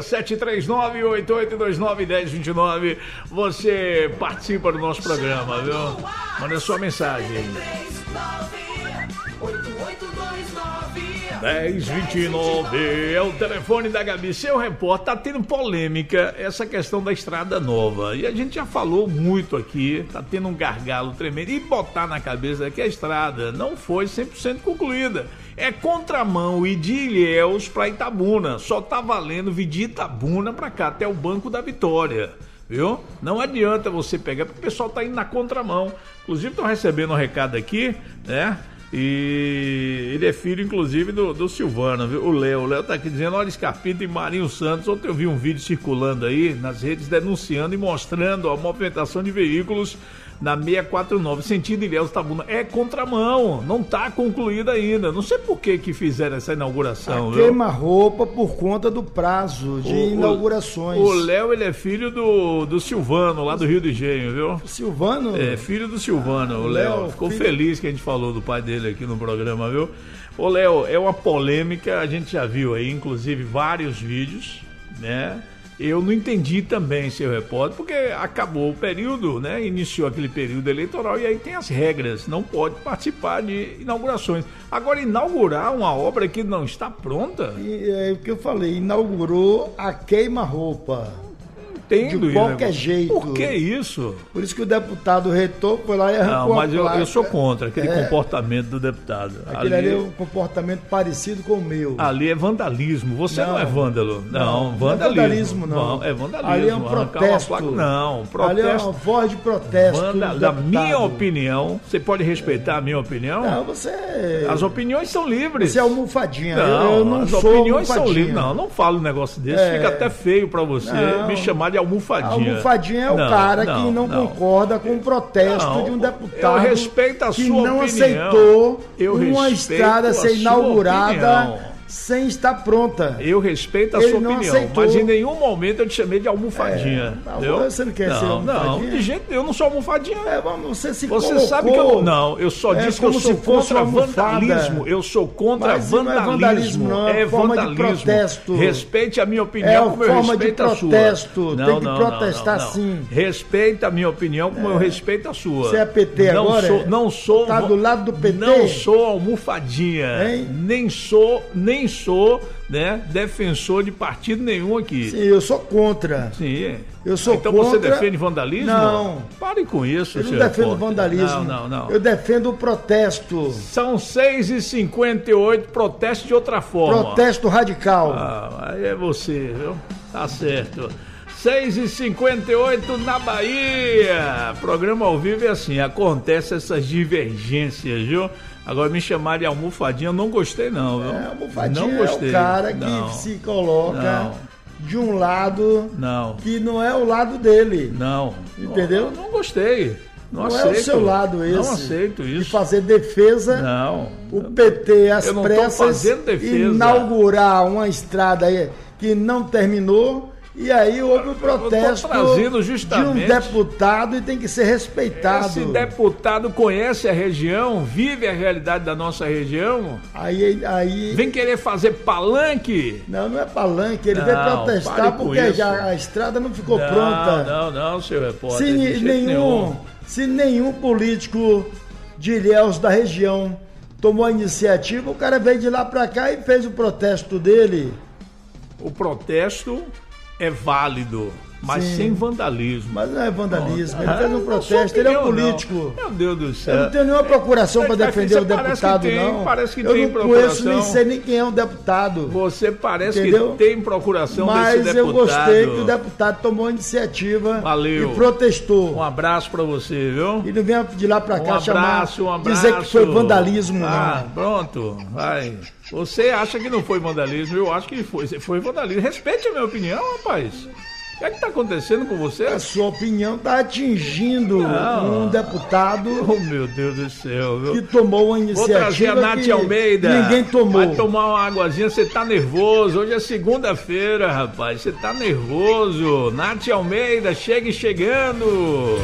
739-8829-1029. Você participa do nosso programa, viu? Manda sua mensagem aí. 1029 é o telefone da Gabi. Seu repórter, tá tendo polêmica essa questão da estrada nova. E a gente já falou muito aqui, tá tendo um gargalo tremendo. E botar na cabeça que a estrada não foi 100% concluída. É contramão e de Ilhéus para Itabuna. Só tá valendo vir de Itabuna para cá, até o Banco da Vitória. Viu? Não adianta você pegar, porque o pessoal tá indo na contramão. Inclusive, estão recebendo um recado aqui, né? E ele é filho, inclusive, do Silvano, viu? O Léo tá aqui dizendo: olha, Scarpita e Marinho Santos. Ontem eu vi um vídeo circulando aí nas redes denunciando e mostrando a movimentação de veículos na 649, sentido Ilhéus Itabuna. É contramão, não está concluída ainda. Não sei por que fizeram essa inauguração. Queima-roupa por conta do prazo de inaugurações. O Léo, ele é filho do Silvano, lá do Rio de Janeiro, viu? Silvano? É, filho do Silvano, o Léo. Ficou feliz que a gente falou do pai dele aqui no programa, viu? Ô, Léo, é uma polêmica, a gente já viu aí, inclusive, vários vídeos, né? Eu não entendi também, seu repórter, porque acabou o período, né? Iniciou aquele período eleitoral e aí tem as regras, não pode participar de inaugurações. Agora, inaugurar uma obra que não está pronta? É o que eu falei, inaugurou a queima-roupa. Entendo, de qualquer jeito. Por que isso? Por isso que o deputado reitor foi lá e arrancou. Não, mas eu sou contra aquele comportamento do deputado. Aquele ali é um comportamento parecido com o meu. Ali é vandalismo. Você não é vândalo. Não, vandalismo. Não, é vandalismo. Ali é um protesto. Não, protesto. Ali é uma voz de protesto. Da minha opinião, você pode respeitar a minha opinião? Não, você... As opiniões são livres. Você é almofadinha. Não, eu não as sou opiniões almofadinha. são livres. Não falo um negócio desse. Fica até feio pra você me chamar de almofadinha. Almofadinha é o cara que não concorda com o protesto de um deputado. Eu respeito a sua opinião. Que não aceitou uma estrada ser inaugurada sem estar pronta. Eu respeito a sua opinião, mas em nenhum momento eu te chamei de almofadinha. Você não quer ser almofadinha? Não, de jeito nenhum, eu não sou almofadinha. Você sabe que eu não. Eu só disse que eu sou contra vandalismo. Eu sou contra vandalismo. Não é vandalismo. De protesto. Respeite a minha opinião como eu respeito a sua. Protesto. Tem que protestar sim. Respeita a minha opinião como eu respeito a sua. Você é PT agora? Não sou. Tá do lado do PT? Não sou almofadinha. Nem sou, né, defensor de partido nenhum aqui. Sim, eu sou contra. Sim. Eu sou então contra... você defende vandalismo? Não. Pare com isso, eu não defendo vandalismo. Não. Eu defendo o protesto. São 6h58, protesto de outra forma. Protesto radical. Aí é você, viu? Tá certo. 6h58 na Bahia. Programa ao vivo é assim, acontece essas divergências, viu? Agora me chamar de almofadinha, eu não gostei não, viu? Almofadinha não gostei. É o cara que se coloca de um lado que não é o lado dele. Entendeu? Não gostei. Não aceito. É o seu lado esse. Não aceito isso. De fazer defesa. O PT às pressas inaugurar uma estrada aí que não terminou. E aí houve o protesto de um deputado e tem que ser respeitado. Esse deputado conhece a região, vive a realidade da nossa região. Aí vem querer fazer palanque. Não é palanque, ele veio protestar porque já a estrada não ficou pronta. Não, seu repórter. Se nenhum político de Ilhéus da região tomou a iniciativa, o cara veio de lá pra cá e fez o protesto dele. O protesto é válido, mas sem vandalismo. Mas não é vandalismo, ele fez um protesto, ele é um político. Meu Deus do céu. Eu não tenho nenhuma procuração para defender o deputado, não. Parece que eu tem não procuração. Conheço, nem sei nem quem é um deputado. Você parece que tem procuração desse deputado. Mas eu gostei que o deputado tomou a iniciativa e protestou. Um abraço para você, viu? E não venha de lá para cá abraço. dizer que foi vandalismo, não. Pronto, vai. Você acha que não foi vandalismo, eu acho que foi vandalismo. Respeite a minha opinião, rapaz. O que é que tá acontecendo com você? A sua opinião tá atingindo um deputado. Oh, meu Deus do céu, viu? Que tomou uma iniciativa. Vou trazer a Nath Almeida. Ninguém tomou. Vai tomar uma águazinha, você tá nervoso. Hoje é segunda-feira, rapaz. Você tá nervoso. Nath Almeida, chegando.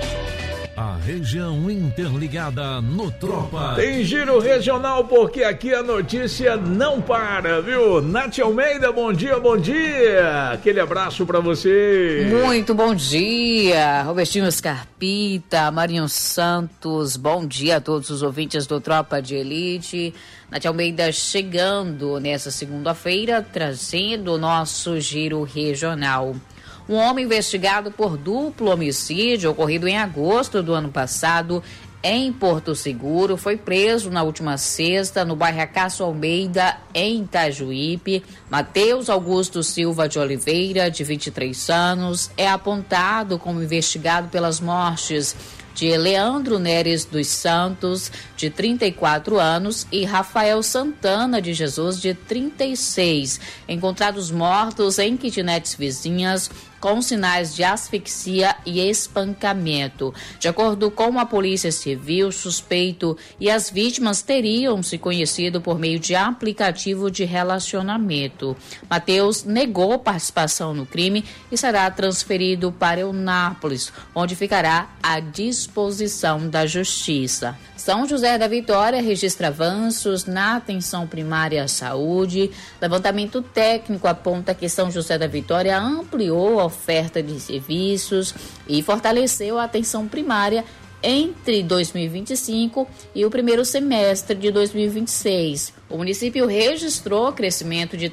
A região interligada no Tropa. Tem giro regional porque aqui a notícia não para, viu? Nath Almeida, bom dia. Aquele abraço pra você. Muito bom dia, Robertinho Scarpita, Marinho Santos, bom dia a todos os ouvintes do Tropa de Elite. Nath Almeida chegando nessa segunda-feira, trazendo o nosso giro regional. Um homem investigado por duplo homicídio ocorrido em agosto do ano passado em Porto Seguro, foi preso na última sexta no bairro Acácio Almeida, em Itajuípe. Matheus Augusto Silva de Oliveira, de 23 anos, é apontado como investigado pelas mortes de Leandro Neres dos Santos, de 34 anos, e Rafael Santana de Jesus, de 36, encontrados mortos em kitnets vizinhas, com sinais de asfixia e espancamento. De acordo com a Polícia Civil, o suspeito e as vítimas teriam se conhecido por meio de aplicativo de relacionamento. Matheus negou participação no crime e será transferido para Eunápolis, onde ficará à disposição da Justiça. São José da Vitória registra avanços na atenção primária à saúde. Levantamento técnico aponta que São José da Vitória ampliou a oferta de serviços e fortaleceu a atenção primária entre 2025 e o primeiro semestre de 2026. O município registrou crescimento de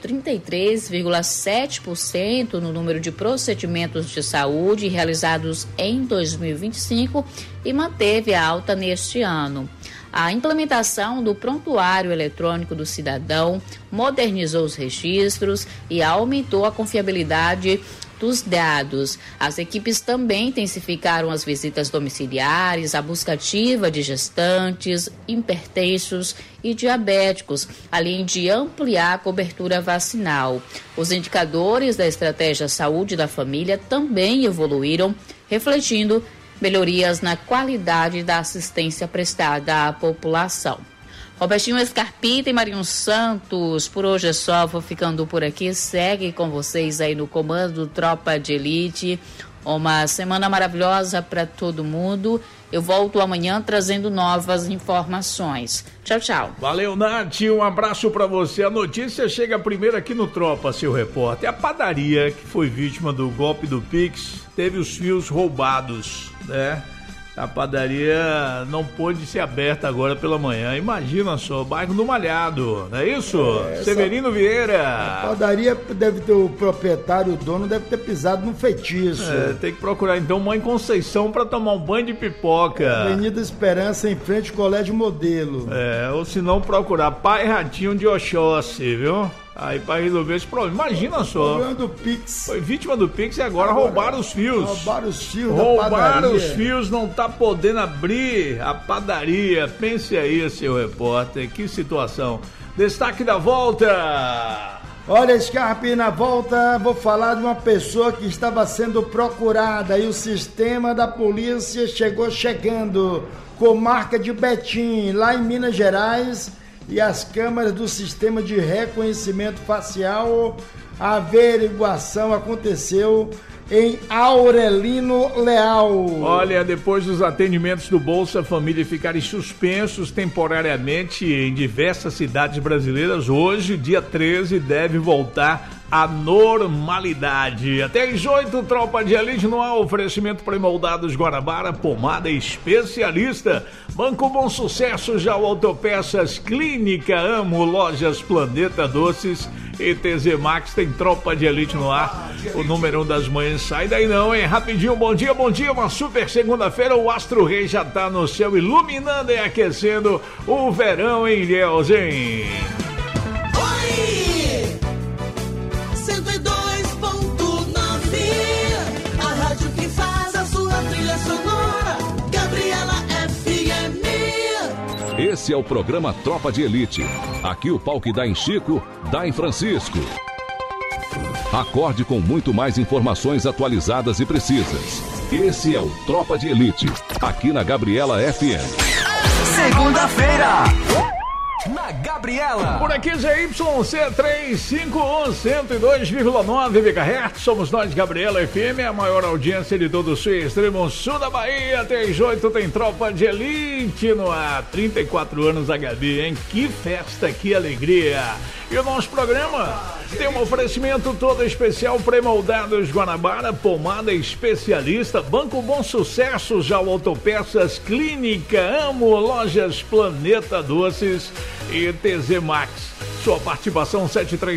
33,7% no número de procedimentos de saúde realizados em 2025 e manteve a alta neste ano. A implementação do prontuário eletrônico do cidadão modernizou os registros e aumentou a confiabilidade dos dados. As equipes também intensificaram as visitas domiciliares, a busca ativa de gestantes, hipertensos e diabéticos, além de ampliar a cobertura vacinal. Os indicadores da estratégia Saúde da Família também evoluíram, refletindo melhorias na qualidade da assistência prestada à população. Robertinho Scarpita e Marinho Santos, por hoje é só, vou ficando por aqui, segue com vocês aí no comando do Tropa de Elite, uma semana maravilhosa para todo mundo. Eu volto amanhã trazendo novas informações. Tchau, tchau. Valeu, Nath, um abraço para você. A notícia chega primeiro aqui no Tropa, seu repórter. A padaria que foi vítima do golpe do Pix teve os fios roubados, né? A padaria não pôde ser aberta agora pela manhã. Imagina só, bairro do Malhado, não é isso? Severino Vieira. A padaria deve ter, o proprietário, o dono, deve ter pisado no feitiço. Tem que procurar então Mãe Conceição para tomar um banho de pipoca. Avenida Esperança, em frente ao Colégio Modelo. Ou se não procurar Pai Ratinho de Oxóssi, viu? Aí para resolver esse problema, imagina só. O problema do Pix. Foi vítima do Pix e agora roubaram os fios. Roubaram os fios Roubaram os fios, não tá podendo abrir a padaria. Pense aí, seu repórter, que situação. Destaque da volta. Olha, Scarpe, na volta vou falar de uma pessoa que estava sendo procurada e o sistema da polícia chegando com marca de Betim, lá em Minas Gerais. E as câmeras do sistema de reconhecimento facial, a averiguação aconteceu em Aurelino Leal. Olha, depois dos atendimentos do Bolsa Família ficarem suspensos temporariamente em diversas cidades brasileiras, hoje, dia 13, deve voltar à normalidade. Até às 8, Tropa de Elite no ar, oferecimento pré-moldados Guanabara, pomada especialista, Banco Bom Sucesso, já Autopeças, Clínica Amo, Lojas Planeta Doces e TZ Max. Tem Tropa de Elite no ar, o número 1 das manhãs. Sai daí não, hein? Rapidinho, bom dia, uma super segunda-feira. O Astro Rei já tá no céu, iluminando e aquecendo o verão em Ilhéus, hein? Oi! 102.9, a rádio que faz a sua trilha sonora, Gabriela FM. Esse é o programa Tropa de Elite. Aqui o pau que dá em Chico, dá em Francisco. Acorde com muito mais informações atualizadas e precisas. Esse é o Tropa de Elite, aqui na Gabriela FM. Segunda-feira, na Gabriela. Por aqui, ZYC 351, 102,9 MHz. Somos nós, Gabriela FM, a maior audiência de todo o sul e extremo sul da Bahia. Até às 8 tem Tropa de Elite no ar. 34 anos a Gabi, hein? Que festa, que alegria. E o nosso programa tem um oferecimento todo especial, pré-moldados Guanabara, pomada especialista, Banco Bom Sucesso, já Autopeças, Clínica Amo, Lojas Planeta Doces e TZ Max. Sua participação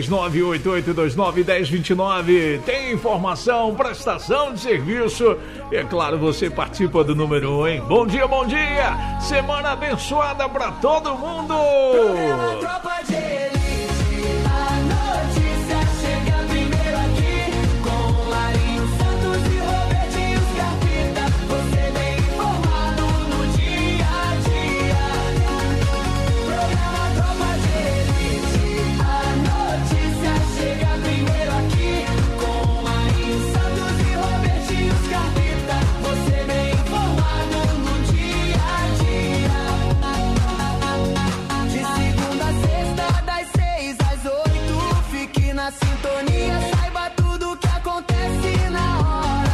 739-8829-1029. Tem informação, prestação de serviço. E é claro, você participa do número 1, hein? Bom dia, bom dia! Semana abençoada pra todo mundo! Tropa de Elite, a notícia chega primeiro aqui com Marinho Santos e Robertinho Scarpita. Você bem informado no dia a dia. Programa Tropa de Elite, a notícia chega primeiro aqui com Marinho Santos e Robertinho Scarpita. Você bem informado no dia a dia. De segunda a sexta, das 6 às 8, fique na sintonia, saiba tudo que acontece na hora.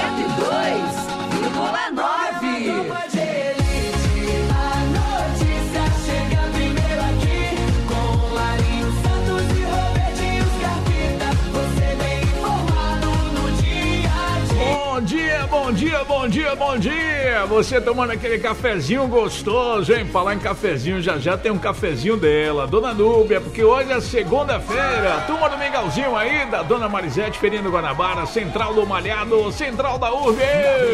102,9. Tropa de Elite, a notícia chega primeiro aqui com Marinho Santos e Robertinho Scarpita. Você bem informado no dia a dia. Bom dia, bom dia, bom dia, bom dia! Você tomando aquele cafezinho gostoso, hein? Falar em cafezinho, já tem um cafezinho dela, Dona Núbia, porque hoje é segunda-feira. Turma do Mingauzinho aí, da Dona Marisete, Ferindo Guanabara, Central do Malhado, Central da Urbes.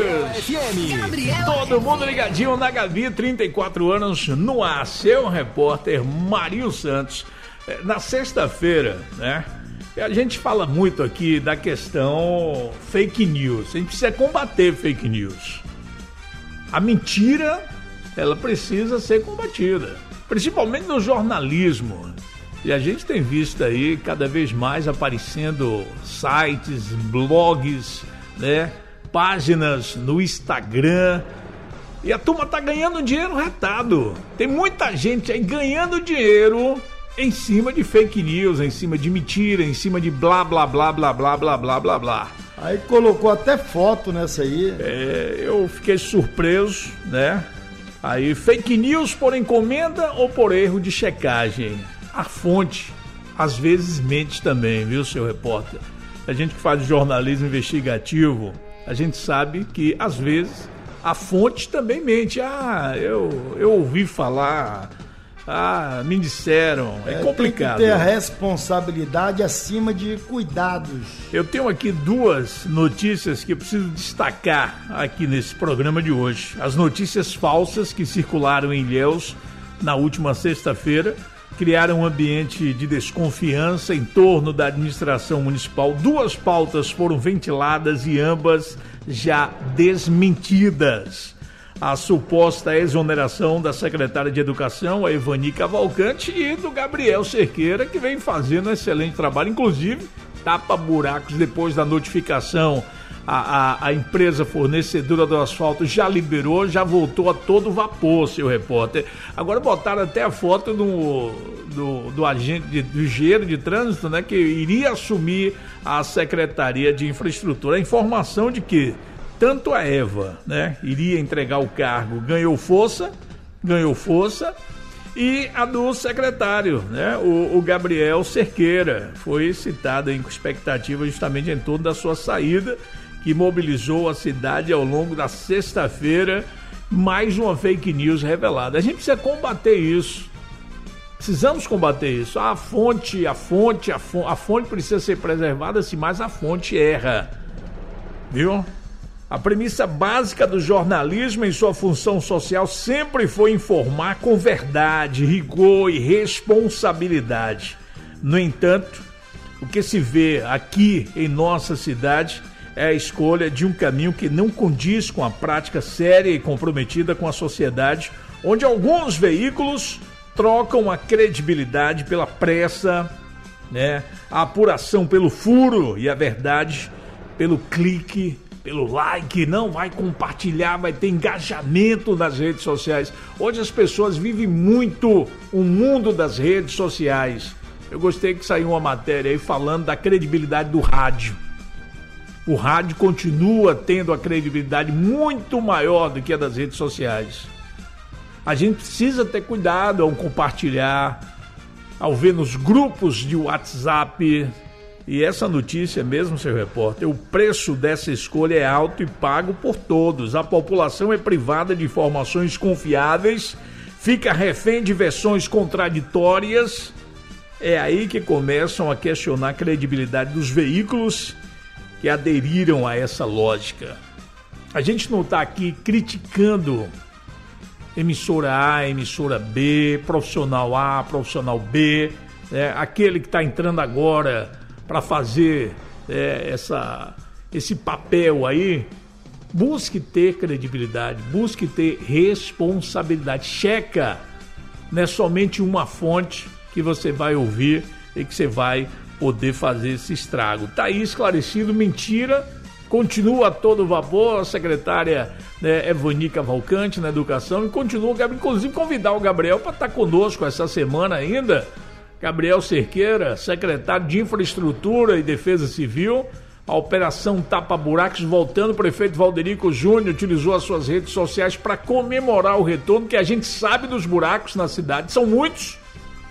Todo mundo ligadinho na Gabi, 34 anos no ar. Seu repórter Marinho Santos. Na sexta-feira, né? A gente fala muito aqui da questão fake news. A gente precisa combater fake news. A mentira, ela precisa ser combatida, principalmente no jornalismo. E a gente tem visto aí cada vez mais aparecendo sites, blogs, né, páginas no Instagram. E a turma tá ganhando dinheiro retado. Tem muita gente aí ganhando dinheiro em cima de fake news, em cima de mentira, em cima de blá, blá, blá, blá, blá, blá, blá, blá, blá. Aí colocou até foto nessa aí. Eu fiquei surpreso, né? Aí, fake news por encomenda ou por erro de checagem? A fonte, às vezes, mente também, viu, seu repórter? A gente que faz jornalismo investigativo, a gente sabe que, às vezes, a fonte também mente. Eu ouvi falar... me disseram. É complicado. Tem que ter a responsabilidade acima de cuidados. Eu tenho aqui duas notícias que eu preciso destacar aqui nesse programa de hoje. As notícias falsas que circularam em Ilhéus na última sexta-feira criaram um ambiente de desconfiança em torno da administração municipal. Duas pautas foram ventiladas e ambas já desmentidas. A suposta exoneração da secretária de Educação, a Evani Cavalcante, e do Gabriel Cerqueira, que vem fazendo um excelente trabalho, inclusive tapa buracos depois da notificação. A empresa fornecedora do asfalto já liberou, já voltou a todo vapor, seu repórter. Agora botaram até a foto do agente do engenheiro de trânsito, né, que iria assumir a Secretaria de Infraestrutura. A informação de que tanto a Eva, né, iria entregar o cargo, ganhou força, e a do secretário, né, o Gabriel Cerqueira, foi citada em expectativa justamente em torno da sua saída, que mobilizou a cidade ao longo da sexta-feira. Mais uma fake news revelada. A gente precisa combater isso. Precisamos combater isso. A fonte precisa ser preservada, se mais a fonte erra. Viu? A premissa básica do jornalismo em sua função social sempre foi informar com verdade, rigor e responsabilidade. No entanto, o que se vê aqui em nossa cidade é a escolha de um caminho que não condiz com a prática séria e comprometida com a sociedade, onde alguns veículos trocam a credibilidade pela pressa, né, a apuração pelo furo e a verdade pelo clique, pelo like. Não vai compartilhar, vai ter engajamento nas redes sociais. Hoje as pessoas vivem muito o mundo das redes sociais. Eu gostei que saiu uma matéria aí falando da credibilidade do rádio. O rádio continua tendo a credibilidade muito maior do que a das redes sociais. A gente precisa ter cuidado ao compartilhar, ao ver nos grupos de WhatsApp. E essa notícia mesmo, seu repórter, o preço dessa escolha é alto e pago por todos. A população é privada de informações confiáveis, fica refém de versões contraditórias é aí que começam a questionar a credibilidade dos veículos que aderiram a essa lógica. A gente não está aqui criticando emissora A, emissora B, profissional A, profissional B, aquele que está entrando agora para fazer esse papel aí. Busque ter credibilidade, busque ter responsabilidade. Checa, não é somente uma fonte que você vai ouvir e que você vai poder fazer esse estrago. Tá aí esclarecido, mentira, continua a todo vapor, a secretária Evani Cavalcante na educação, e continua, inclusive convidar o Gabriel para estar conosco essa semana ainda. Gabriel Cerqueira, secretário de Infraestrutura e Defesa Civil. A operação Tapa Buracos voltando, o prefeito Valderico Júnior utilizou as suas redes sociais para comemorar o retorno, que a gente sabe dos buracos na cidade, são muitos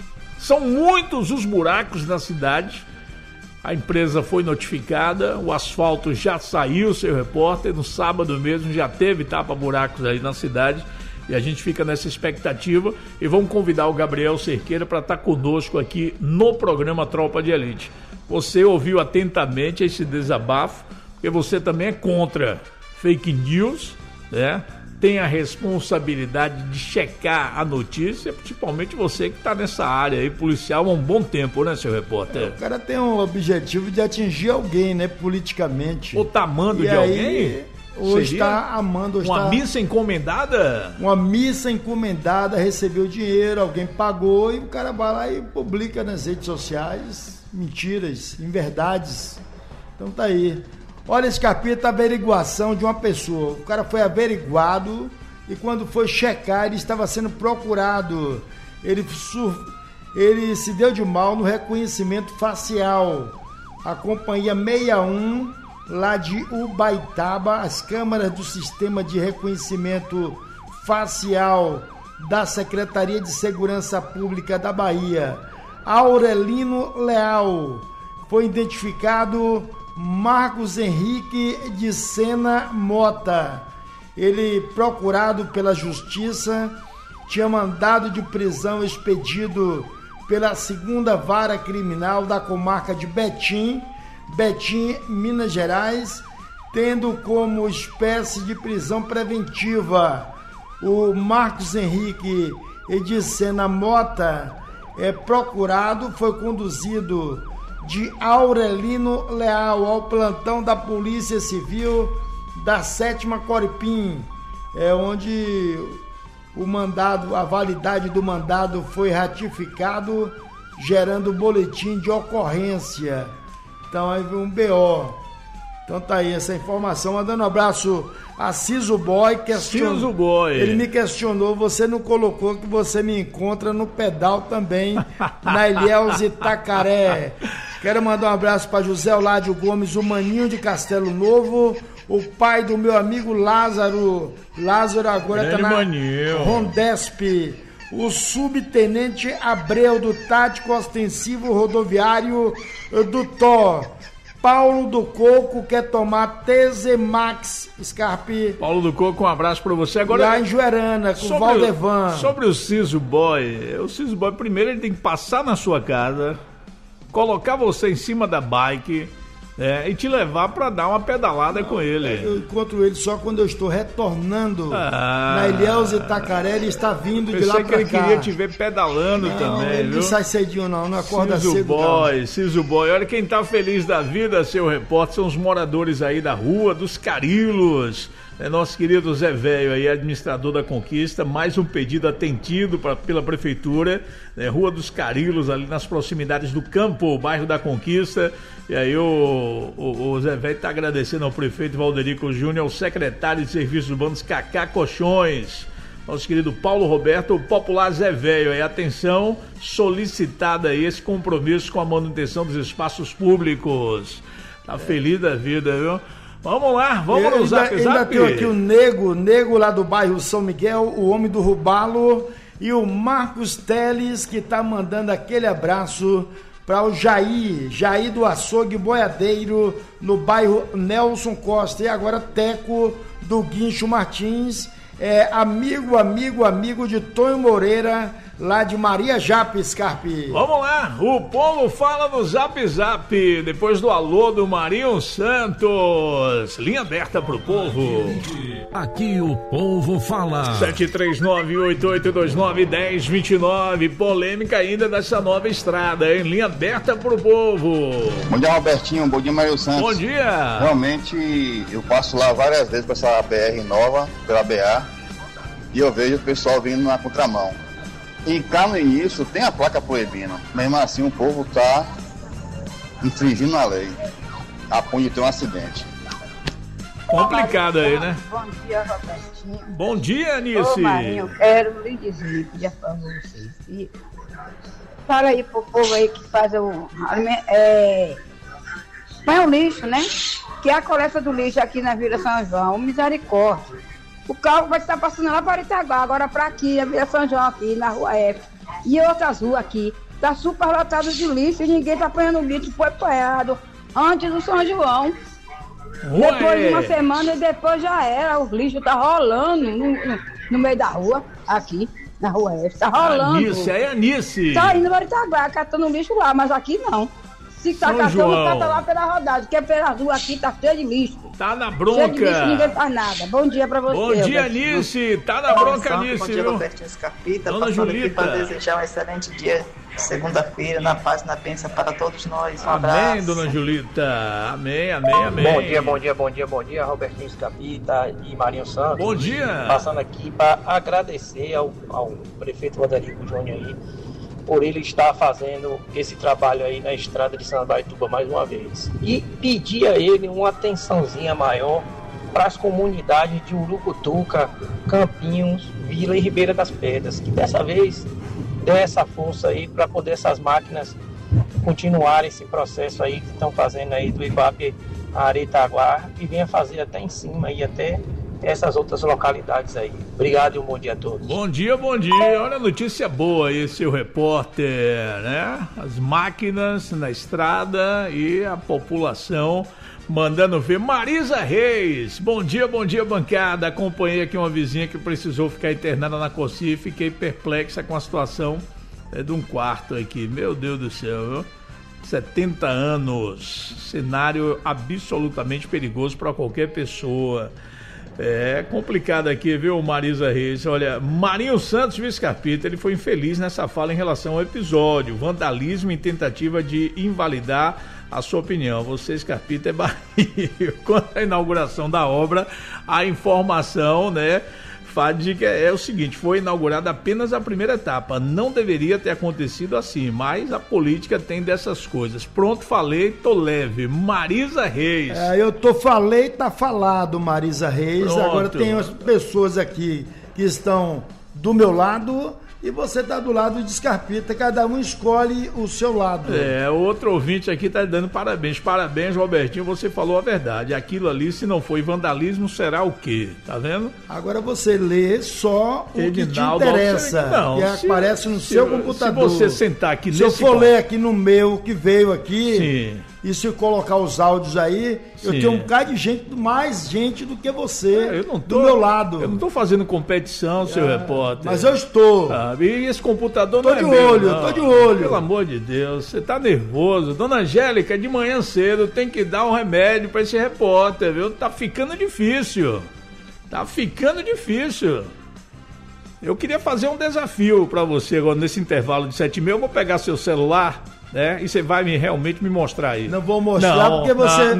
os buracos na cidade. A empresa foi notificada, o asfalto já saiu, seu repórter, no sábado mesmo já teve Tapa Buracos aí na cidade, e a gente fica nessa expectativa, e vamos convidar o Gabriel Cerqueira para estar conosco aqui no programa Tropa de Elite. Você ouviu atentamente esse desabafo, porque você também é contra fake news, né? Tem a responsabilidade de checar a notícia, principalmente você que está nessa área aí, policial, há um bom tempo, né, seu repórter? O cara tem um objetivo de atingir alguém, né, politicamente. Ou tá amando de alguém? Ou está amando. Uma missa encomendada? Uma missa encomendada, recebeu dinheiro, alguém pagou, e o cara vai lá e publica nas redes sociais mentiras, inverdades. Então tá aí. Olha esse capítulo, a averiguação de uma pessoa. O cara foi averiguado e quando foi checar, ele estava sendo procurado. Ele se deu de mal no reconhecimento facial. A companhia 61, lá de Ubaitaba, as câmaras do sistema de reconhecimento facial da Secretaria de Segurança Pública da Bahia, Aurelino Leal, foi identificado Marcos Henrique de Sena Mota. Ele, procurado pela Justiça, tinha mandado de prisão expedido pela 2ª Vara Criminal da comarca de Betim, Minas Gerais, tendo como espécie de prisão preventiva. O Marcos Henrique de Sena Mota procurado, foi conduzido de Aurelino Leal ao plantão da Polícia Civil da 7ª Coripim, onde o mandado, a validade do mandado foi ratificado, gerando boletim de ocorrência. Então aí veio um BO. Então tá aí essa informação. Mandando um abraço a Ciso Boy. Ciso Boy. Ele me questionou, você não colocou que você me encontra no pedal também, na Ilhéus Itacaré. Quero mandar um abraço para José Oládio Gomes, o Maninho de Castelo Novo, o pai do meu amigo Lázaro. Lázaro agora está na Rondesp. O subtenente Abreu, do Tático Ostensivo Rodoviário do Tó. Paulo do Coco quer tomar TZ-Max, Scarpi. Paulo do Coco, um abraço para você. Agora, lá em Juerana, com o Valdevan. Sobre o Ciso Boy, primeiro ele tem que passar na sua casa, colocar você em cima da bike e te levar para dar uma pedalada com ele. Eu encontro ele só quando eu estou retornando na Ilhéus Itacaré, ele está vindo de lá para cá. Pensei que ele queria te ver pedalando também, ele não sai cedinho não acorda cedo. Ciso Boy, olha quem tá feliz da vida, seu repórter, são os moradores aí da Rua dos Carilos. Nosso querido Zé Velho aí, administrador da Conquista, mais um pedido atendido pela Prefeitura, Rua dos Carilos, ali nas proximidades do Campo, bairro da Conquista. E aí o Zé Velho está agradecendo ao prefeito Valderico Júnior, ao secretário de Serviços Urbanos Cacá Colchões, nosso querido Paulo Roberto, o popular Zé Velho. Aí, atenção, solicitada aí esse compromisso com a manutenção dos espaços públicos. Tá feliz da vida, viu? Vamos lá, vamos no Zap Zap. Ainda tem aqui o Nego lá do bairro São Miguel, o homem do Rubalo, e o Marcos Teles, que tá mandando aquele abraço para o Jair do Açougue Boiadeiro, no bairro Nelson Costa. E agora Teco do Guincho Martins, amigo de Tonho Moreira, lá de Maria Jape, Scarpi. Vamos lá, o povo fala no Zap Zap, depois do alô do Marinho Santos. Linha aberta pro povo. Aqui o povo fala. 739-8829-1029. Polêmica ainda dessa nova estrada, hein? Linha aberta pro povo. Bom dia, Robertinho. Bom dia, Mario Santos. Bom dia. Realmente, eu passo lá várias vezes pra essa BR nova, pela BA, e eu vejo o pessoal vindo na contramão. E cá no início tem a placa proibindo. Mesmo assim o povo tá infringindo a lei. A ponto de ter um acidente. Complicado aí, né? Bom dia, Robertinho. Bom dia, Anice. Ô, Marinho, eu quero lhe dizer, pedir pra vocês. E fala aí pro povo aí que faz põe o lixo, né? Que é a coleta do lixo aqui na Vila São João, misericórdia. O carro vai estar passando lá para Itaguá, agora para aqui, a Vila São João aqui, na Rua F. E outras ruas aqui. Tá super lotado de lixo e ninguém tá apanhando lixo, foi apanhado antes do São João. Depois de uma semana e depois já era. O lixo tá rolando no meio da rua, aqui, na Rua F. Tá rolando. Anice. Tá indo para Itaguá, catando lixo lá, mas aqui não. Se tá catando, cata lá pela rodada, porque pela rua aqui tá cheio de lixo. Tá na bronca. Cheio de lixo, ninguém faz nada. Bom dia pra você. Bom dia, Anice. Tá na bronca, Anice. Bom dia, Robertinho Scarpita. Dona Julita. Para desejar um excelente dia, segunda-feira, na paz, na bênção para todos nós. Um abraço. Amém, Dona Julita. Amém. Bom dia, Robertinho Scarpita e Marinho Santos. Bom dia. Passando aqui para agradecer ao prefeito Rodrigo Júnior aí, por ele estar fazendo esse trabalho aí na estrada de Sambaituba mais uma vez. E pedir a ele uma atençãozinha maior para as comunidades de Urucutuca, Campinhos, Vila e Ribeira das Pedras, que dessa vez dê essa força aí para poder essas máquinas continuarem esse processo aí que estão fazendo aí do Ibape a Aretaguá e venha fazer até em cima e até essas outras localidades aí. Obrigado e um bom dia a todos. Bom dia. Olha a notícia boa aí, seu repórter, né? As máquinas na estrada e a população mandando ver. Marisa Reis, bom dia, bancada. Acompanhei aqui uma vizinha que precisou ficar internada na Coci e fiquei perplexa com a situação de um quarto aqui. Meu Deus do céu, viu? 70 anos, cenário absolutamente perigoso para qualquer pessoa. É complicado aqui, viu, Marisa Reis? Olha, Marinho Santos Viscarpita, ele foi infeliz nessa fala em relação ao episódio. Vandalismo em tentativa de invalidar a sua opinião. Você, Scarpita, é barril. Quanto à inauguração da obra, a informação, né, fádica é o seguinte: foi inaugurada apenas a primeira etapa. Não deveria ter acontecido assim, mas a política tem dessas coisas. Pronto, falei, tô leve. Marisa Reis. Falei, tá falado, Marisa Reis. Pronto. Agora tem as pessoas aqui que estão do meu lado e você tá do lado de Scarpita. Cada um escolhe o seu lado. Outro ouvinte aqui tá dando parabéns. Parabéns, Robertinho, você falou a verdade. Aquilo ali, se não foi vandalismo, será o quê? Tá vendo? Agora você lê só o que te interessa, que aparece no seu computador. Se você sentar aqui se nesse... eu for ler aqui no meu, que veio aqui... Sim. E se eu colocar os áudios aí, eu tenho um bocado de gente, mais gente do que você, do meu lado. Eu não estou fazendo competição, seu repórter. Mas eu estou. E esse computador não é meu, tô de olho. Pelo amor de Deus, você tá nervoso. Dona Angélica, de manhã cedo tem que dar um remédio para esse repórter, viu? Tá ficando difícil. Eu queria fazer um desafio para você agora, nesse intervalo de 7h30. Eu vou pegar seu celular... E você vai realmente me mostrar aí. Não vou mostrar porque você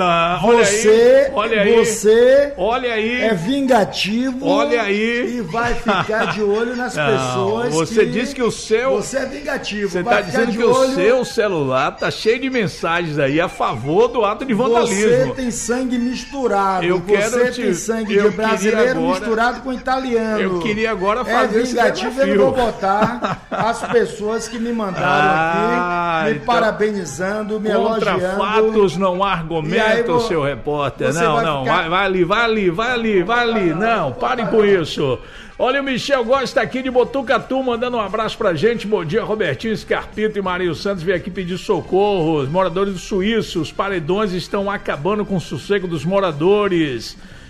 olha aí, é vingativo. Olha aí. E vai ficar de olho nas pessoas. Você disse que o seu... Você é vingativo. Você está dizendo que o seu celular tá cheio de mensagens aí a favor do ato de vandalismo. Você tem sangue misturado. Tem sangue de brasileiro misturado com italiano. Eu queria agora fazer esse desafio. Eu não vou botar as pessoas que me mandaram aqui, me parabenizando, me elogiando. Contra fatos não há argumento, seu repórter. Vai ali. Não, parem com isso. Olha, o Michel Gosta aqui de Botucatu, mandando um abraço pra gente. Bom dia, Robertinho Scarpita e Marinho Santos. Veio aqui pedir socorro. Os moradores do Suíço, os paredões estão acabando com o sossego dos moradores.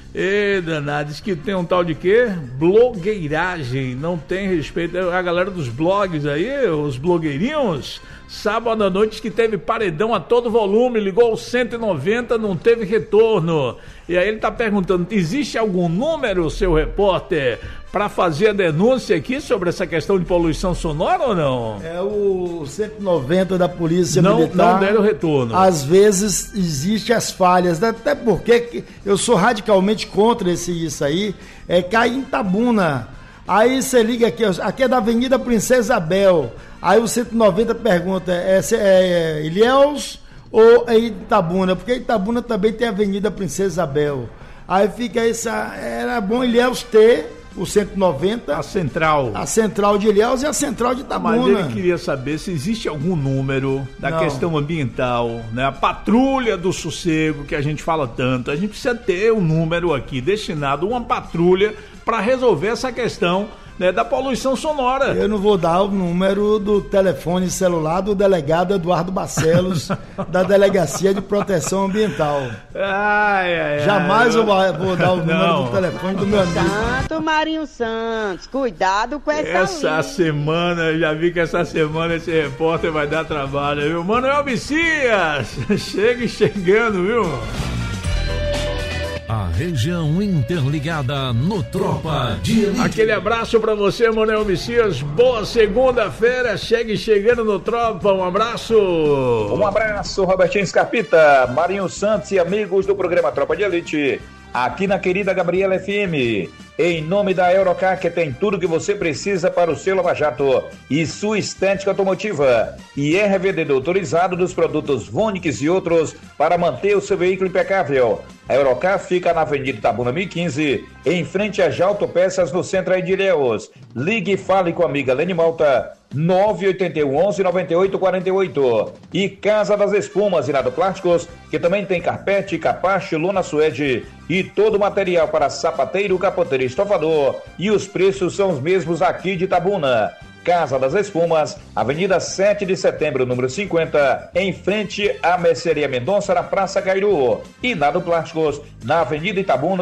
Danado, diz que tem um tal de quê? Blogueiragem, não tem respeito. A galera dos blogs aí, os blogueirinhos, sábado à noite que teve paredão a todo volume, ligou o 190, não teve retorno. E aí ele tá perguntando, existe algum número, seu repórter, para fazer a denúncia aqui sobre essa questão de poluição sonora ou não? É o 190 da Polícia Militar. Não deram retorno. Às vezes existem as falhas, até porque eu sou radicalmente contra isso aí, cai em Itabuna. Aí você liga aqui é da Avenida Princesa Isabel. Aí o 190 pergunta, é Ilhéus ou é Itabuna? Porque Itabuna também tem a Avenida Princesa Isabel. Aí fica era bom Ilhéus ter o 190. A central. A central de Ilhéus e a central de Itabuna. Mas ele queria saber se existe algum número da questão ambiental, né? A patrulha do sossego que a gente fala tanto. A gente precisa ter um número aqui destinado a uma patrulha para resolver essa questão, né, da poluição sonora. Eu não vou dar o número do telefone celular do delegado Eduardo Barcelos, da Delegacia de Proteção Ambiental. Jamais eu vou dar o número do telefone do meu amigo. Santo Marinho Santos, cuidado com essa semana, já vi que essa semana esse repórter vai dar trabalho, viu? Manuel Messias, chegando, viu? A região interligada no Tropa de Elite. Aquele abraço pra você, Manuel Messias. Boa segunda-feira. Chegando no Tropa. Um abraço. Um abraço, Robertinho Scarpita, Marinho Santos e amigos do programa Tropa de Elite. Aqui na querida Gabriela FM. Em nome da Eurocar, que tem tudo que você precisa para o seu Lava Jato e sua estética automotiva. E é revendedor autorizado dos produtos Vonix e outros para manter o seu veículo impecável. A Eurocar fica na Avenida Itabuna 1015, em frente às Autopeças, no centro aí de Ilhéus. Ligue e fale com a amiga Lene Malta, 981-11-9848. E Casa das Espumas, Irado Plásticos, que também tem carpete, capacho, lona suede e todo o material para sapateiro, capoteiro e estofador. E os preços são os mesmos aqui de Itabuna. Casa das Espumas, Avenida 7 de Setembro, número 50, em frente à Mercearia Mendonça, na Praça Cairu. E Nado Plásticos, na Avenida Itabuna,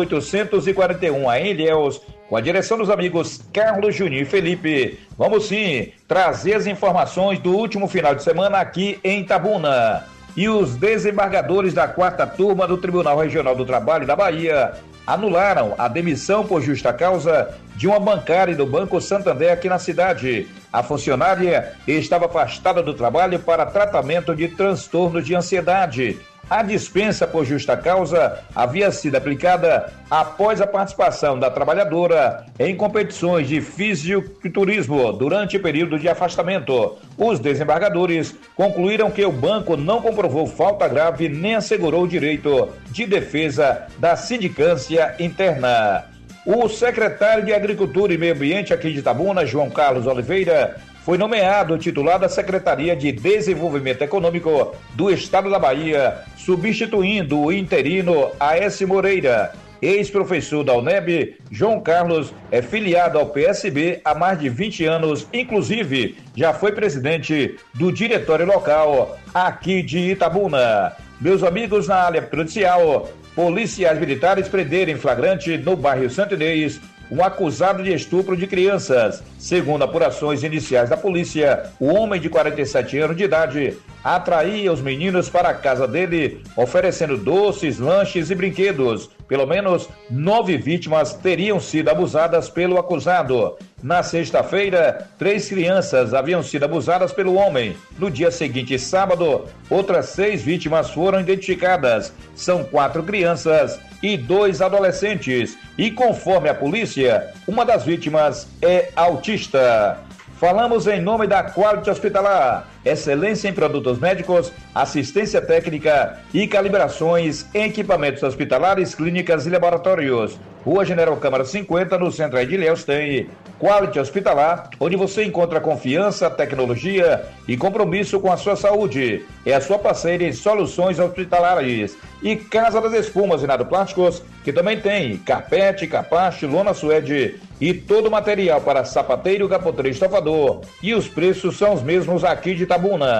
841, em Ilhéus, com a direção dos amigos Carlos, Juninho e Felipe. Vamos sim trazer as informações do último final de semana aqui em Itabuna. E os desembargadores da 4ª turma do Tribunal Regional do Trabalho da Bahia anularam a demissão por justa causa de uma bancária do Banco Santander aqui na cidade. A funcionária estava afastada do trabalho para tratamento de transtornos de ansiedade. A dispensa por justa causa havia sido aplicada após a participação da trabalhadora em competições de fisiculturismo durante o período de afastamento. Os desembargadores concluíram que o banco não comprovou falta grave nem assegurou o direito de defesa da sindicância interna. O secretário de Agricultura e Meio Ambiente aqui de Itabuna, João Carlos Oliveira, foi nomeado titular da Secretaria de Desenvolvimento Econômico do Estado da Bahia, substituindo o interino A.S. Moreira. Ex-professor da UNEB, João Carlos é filiado ao PSB há mais de 20 anos, inclusive já foi presidente do diretório local aqui de Itabuna. Meus amigos, na área policial, policiais militares prenderam em flagrante no bairro Santo Inês um acusado de estupro de crianças. Segundo apurações iniciais da polícia, o homem de 47 anos de idade atraía os meninos para a casa dele, oferecendo doces, lanches e brinquedos. Pelo menos 9 vítimas teriam sido abusadas pelo acusado. Na sexta-feira, 3 crianças haviam sido abusadas pelo homem. No dia seguinte, sábado, outras 6 vítimas foram identificadas. São 4 crianças e 2 adolescentes. E conforme a polícia, uma das vítimas é autista. Falamos em nome da Quality Hospitalar, excelência em produtos médicos, assistência técnica e calibrações em equipamentos hospitalares, clínicas e laboratórios. Rua General Câmara 50, no centro de Ilhéus, tem Quality Hospitalar, onde você encontra confiança, tecnologia e compromisso com a sua saúde. É a sua parceira em soluções hospitalares. E Casa das Espumas e Nado Plásticos, que também tem carpete, capacho, lona suede e todo o material para sapateiro, capoteiro e estofador. E os preços são os mesmos aqui de Itabuna.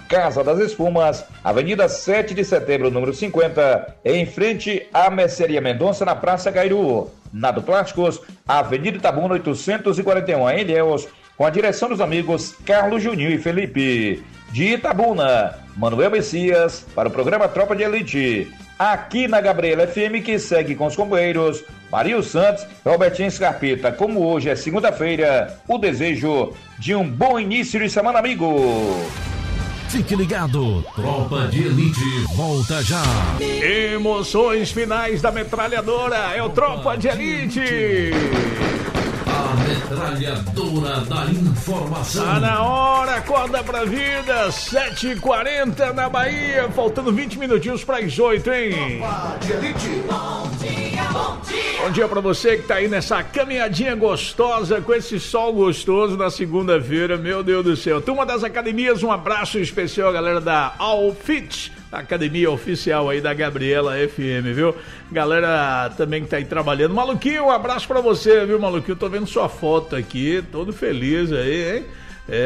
Casa das Espumas, Avenida 7 de Setembro, número 50, em frente à Mercearia Mendonça, na Praça Gairu. Nado Plásticos, Avenida Itabuna 841, em Ilhéus, com a direção dos amigos Carlos Juninho e Felipe. De Itabuna, Manuel Messias, para o programa Tropa de Elite. Aqui na Gabriela FM, que segue com os companheiros Mario Santos, Robertinho Scarpita. Como hoje é segunda-feira, o desejo de um bom início de semana, amigo. Fique ligado, Tropa de Elite volta já. Emoções finais da metralhadora, é o Tropa de Elite. A metralhadora da informação. Tá na hora, acorda pra vida, 7h40 na Bahia, faltando 20 minutinhos para as 8, hein? Tropa de Elite. Bom dia, bom dia. Bom dia pra você que tá aí nessa caminhadinha gostosa, com esse sol gostoso na segunda-feira, meu Deus do céu. Turma das academias, um abraço especial, galera da Allfit, a academia oficial aí da Gabriela FM, viu? Galera também que tá aí trabalhando. Maluquinho, um abraço pra você, viu, Maluquinho? Tô vendo sua foto aqui, todo feliz aí, hein?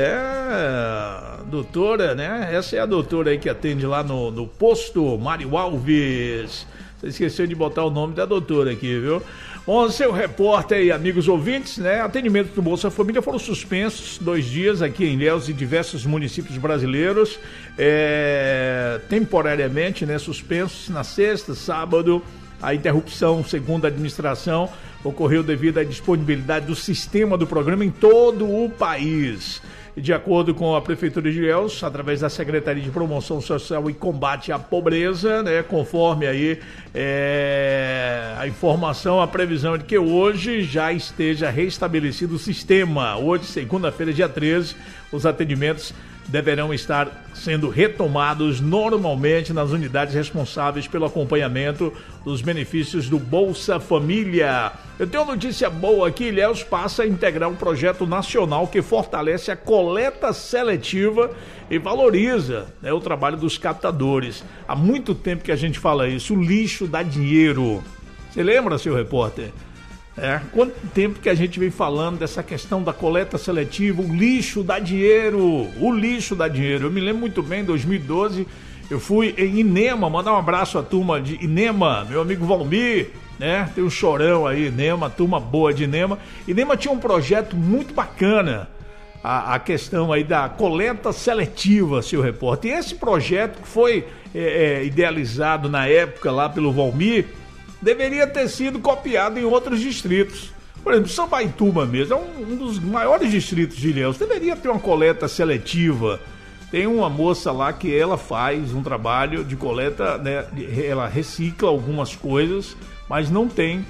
Doutora, né? Essa é a doutora aí que atende lá no posto Mário Alves. Você esqueceu de botar o nome da doutora aqui, viu? Bom, seu repórter e amigos ouvintes, né? Atendimentos do Bolsa Família foram suspensos 2 dias aqui em Ilhéus e diversos municípios brasileiros, temporariamente, né? Suspensos na sexta, sábado. A interrupção, segundo a administração, ocorreu devido à disponibilidade do sistema do programa em todo o país. De acordo com a Prefeitura de Ilhéus, através da Secretaria de Promoção Social e Combate à Pobreza, né, conforme aí a informação, a previsão é de que hoje já esteja restabelecido o sistema. Hoje, segunda-feira, dia 13, os atendimentos deverão estar sendo retomados normalmente nas unidades responsáveis pelo acompanhamento dos benefícios do Bolsa Família. Eu tenho uma notícia boa aqui, Ilhéus passa a integrar um projeto nacional que fortalece a coleta seletiva e valoriza, né, o trabalho dos captadores. Há muito tempo que a gente fala isso, o lixo dá dinheiro. Você lembra, seu repórter? Quanto tempo que a gente vem falando dessa questão da coleta seletiva, o lixo dá dinheiro, Eu me lembro muito bem, em 2012, eu fui em Inema, mandar um abraço à turma de Inema, meu amigo Valmir, né? Tem um chorão aí, Inema, turma boa de Inema. Inema tinha um projeto muito bacana, a questão aí da coleta seletiva, seu repórter. E esse projeto que foi idealizado na época lá pelo Valmir, deveria ter sido copiado em outros distritos. Por exemplo, Sambaituba mesmo, é um dos maiores distritos de Ilhéus, deveria ter uma coleta seletiva. Tem uma moça lá que ela faz um trabalho de coleta, né, ela recicla algumas coisas, mas não tem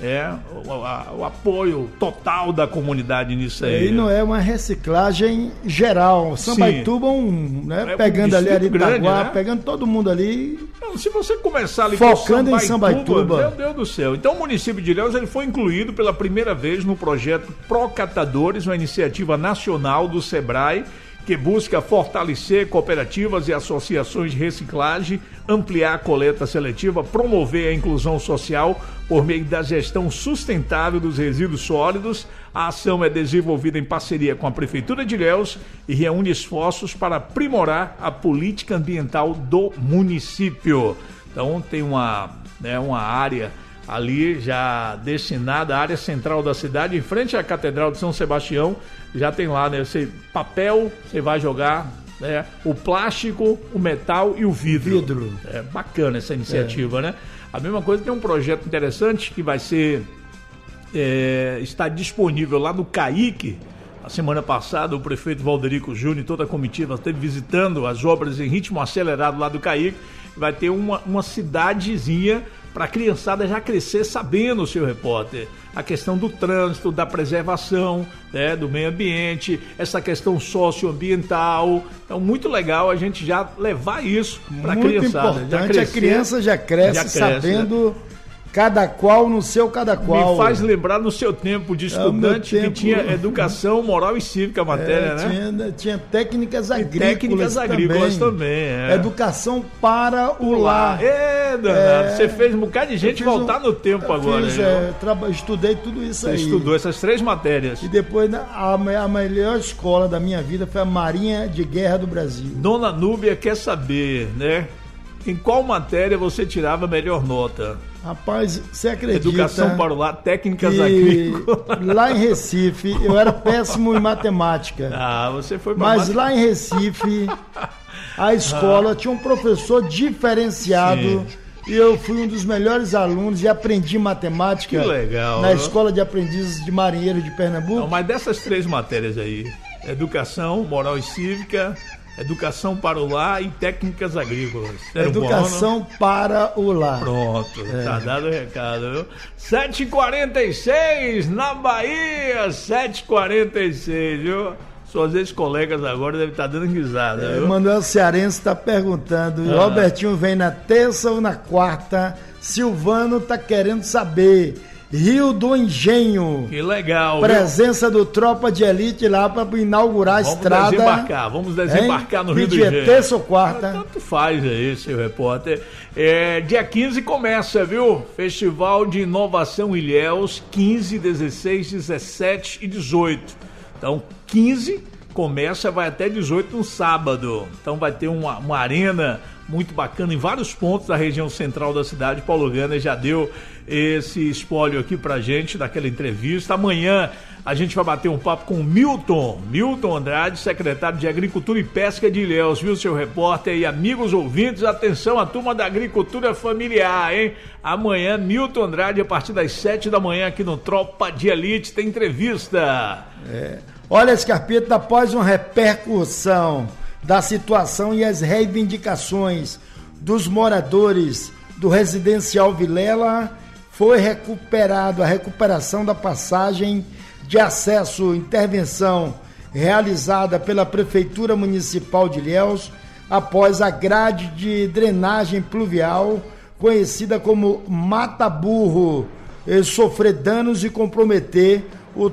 o apoio total da comunidade nisso aí. E não é uma reciclagem geral. Sambaituba, pegando ali Aritaguá, né? Pegando todo mundo ali. Então, se você começar ali focando em Sambaituba, meu Deus do céu. Então o município de Ilhéus ele foi incluído pela primeira vez no projeto Procatadores, uma iniciativa nacional do Sebrae, que busca fortalecer cooperativas e associações de reciclagem, ampliar a coleta seletiva, promover a inclusão social por meio da gestão sustentável dos resíduos sólidos. A ação é desenvolvida em parceria com a Prefeitura de Ilhéus e reúne esforços para aprimorar a política ambiental do município. Então tem uma área ali já destinada à área central da cidade, em frente à Catedral de São Sebastião, já tem lá, né? Papel, você vai jogar, né? O plástico, o metal e o vidro. É bacana essa iniciativa, né? A mesma coisa, tem um projeto interessante que vai ser está disponível lá no CAIC. A semana passada o prefeito Valderico Júnior e toda a comitiva esteve visitando as obras em ritmo acelerado lá do CAIC. Vai ter uma cidadezinha para a criançada já crescer sabendo, seu repórter, a questão do trânsito, da preservação, né, do meio ambiente, essa questão socioambiental. Então, muito legal a gente já levar isso para a criançada. Muito importante, a criança já cresce sabendo, né, Cada qual no seu cada qual. Me faz lembrar no seu tempo de estudante que tinha educação, moral e cívica, a matéria, né? Tinha técnicas agrícolas. Técnicas agrícolas também. Educação para o lar. Danado. Você fez um bocado de gente voltar no tempo agora. Estudei tudo isso aí. Você estudou essas 3 matérias. E depois a melhor escola da minha vida foi a Marinha de Guerra do Brasil. Dona Núbia quer saber, né? Em qual matéria você tirava a melhor nota? Rapaz, você acredita? Educação para o lar, técnicas agrícolas. Lá em Recife, eu era péssimo em matemática. Você foi Mas lá em Recife, a escola tinha um professor diferenciado. Sim. E eu fui um dos melhores alunos e aprendi matemática. Que legal, na Escola de Aprendizes de Marinheiro de Pernambuco. Não, mas dessas 3 matérias aí, educação, moral e cívica, educação para o lar e técnicas agrícolas. Educação para o lar. Pronto, tá dado o recado, viu? 7h46 na Bahia, 7h46, viu? Suas ex-colegas agora devem estar dando risada, viu? Manuel Cearense está perguntando, Robertinho vem na terça ou na quarta? Silvano está querendo saber. Rio do Engenho. Que legal. Presença do Tropa de Elite lá para inaugurar a estrada. Vamos desembarcar no Rio do Engenho. Dia terça ou quarta? Tanto faz aí, seu repórter. Dia 15 começa, viu? Festival de Inovação Ilhéus, 15, 16, 17 e 18. Então, 15 começa, vai até 18 no sábado. Então vai ter uma arena muito bacana em vários pontos da região central da cidade. Paulo Gana já deu esse espólio aqui pra gente daquela entrevista. Amanhã a gente vai bater um papo com o Milton Andrade, secretário de Agricultura e Pesca de Ilhéus, viu, seu repórter? E amigos ouvintes, atenção, a turma da agricultura familiar, hein? Amanhã, Milton Andrade, a partir das 7 da manhã aqui no Tropa de Elite, tem entrevista. Olha, Scarpeta, após uma repercussão da situação e as reivindicações dos moradores do residencial Vilela, foi recuperado a recuperação da passagem de acesso, intervenção realizada pela Prefeitura Municipal de Ilhéus após a grade de drenagem pluvial, conhecida como Mata-Burro, sofrer danos e comprometer o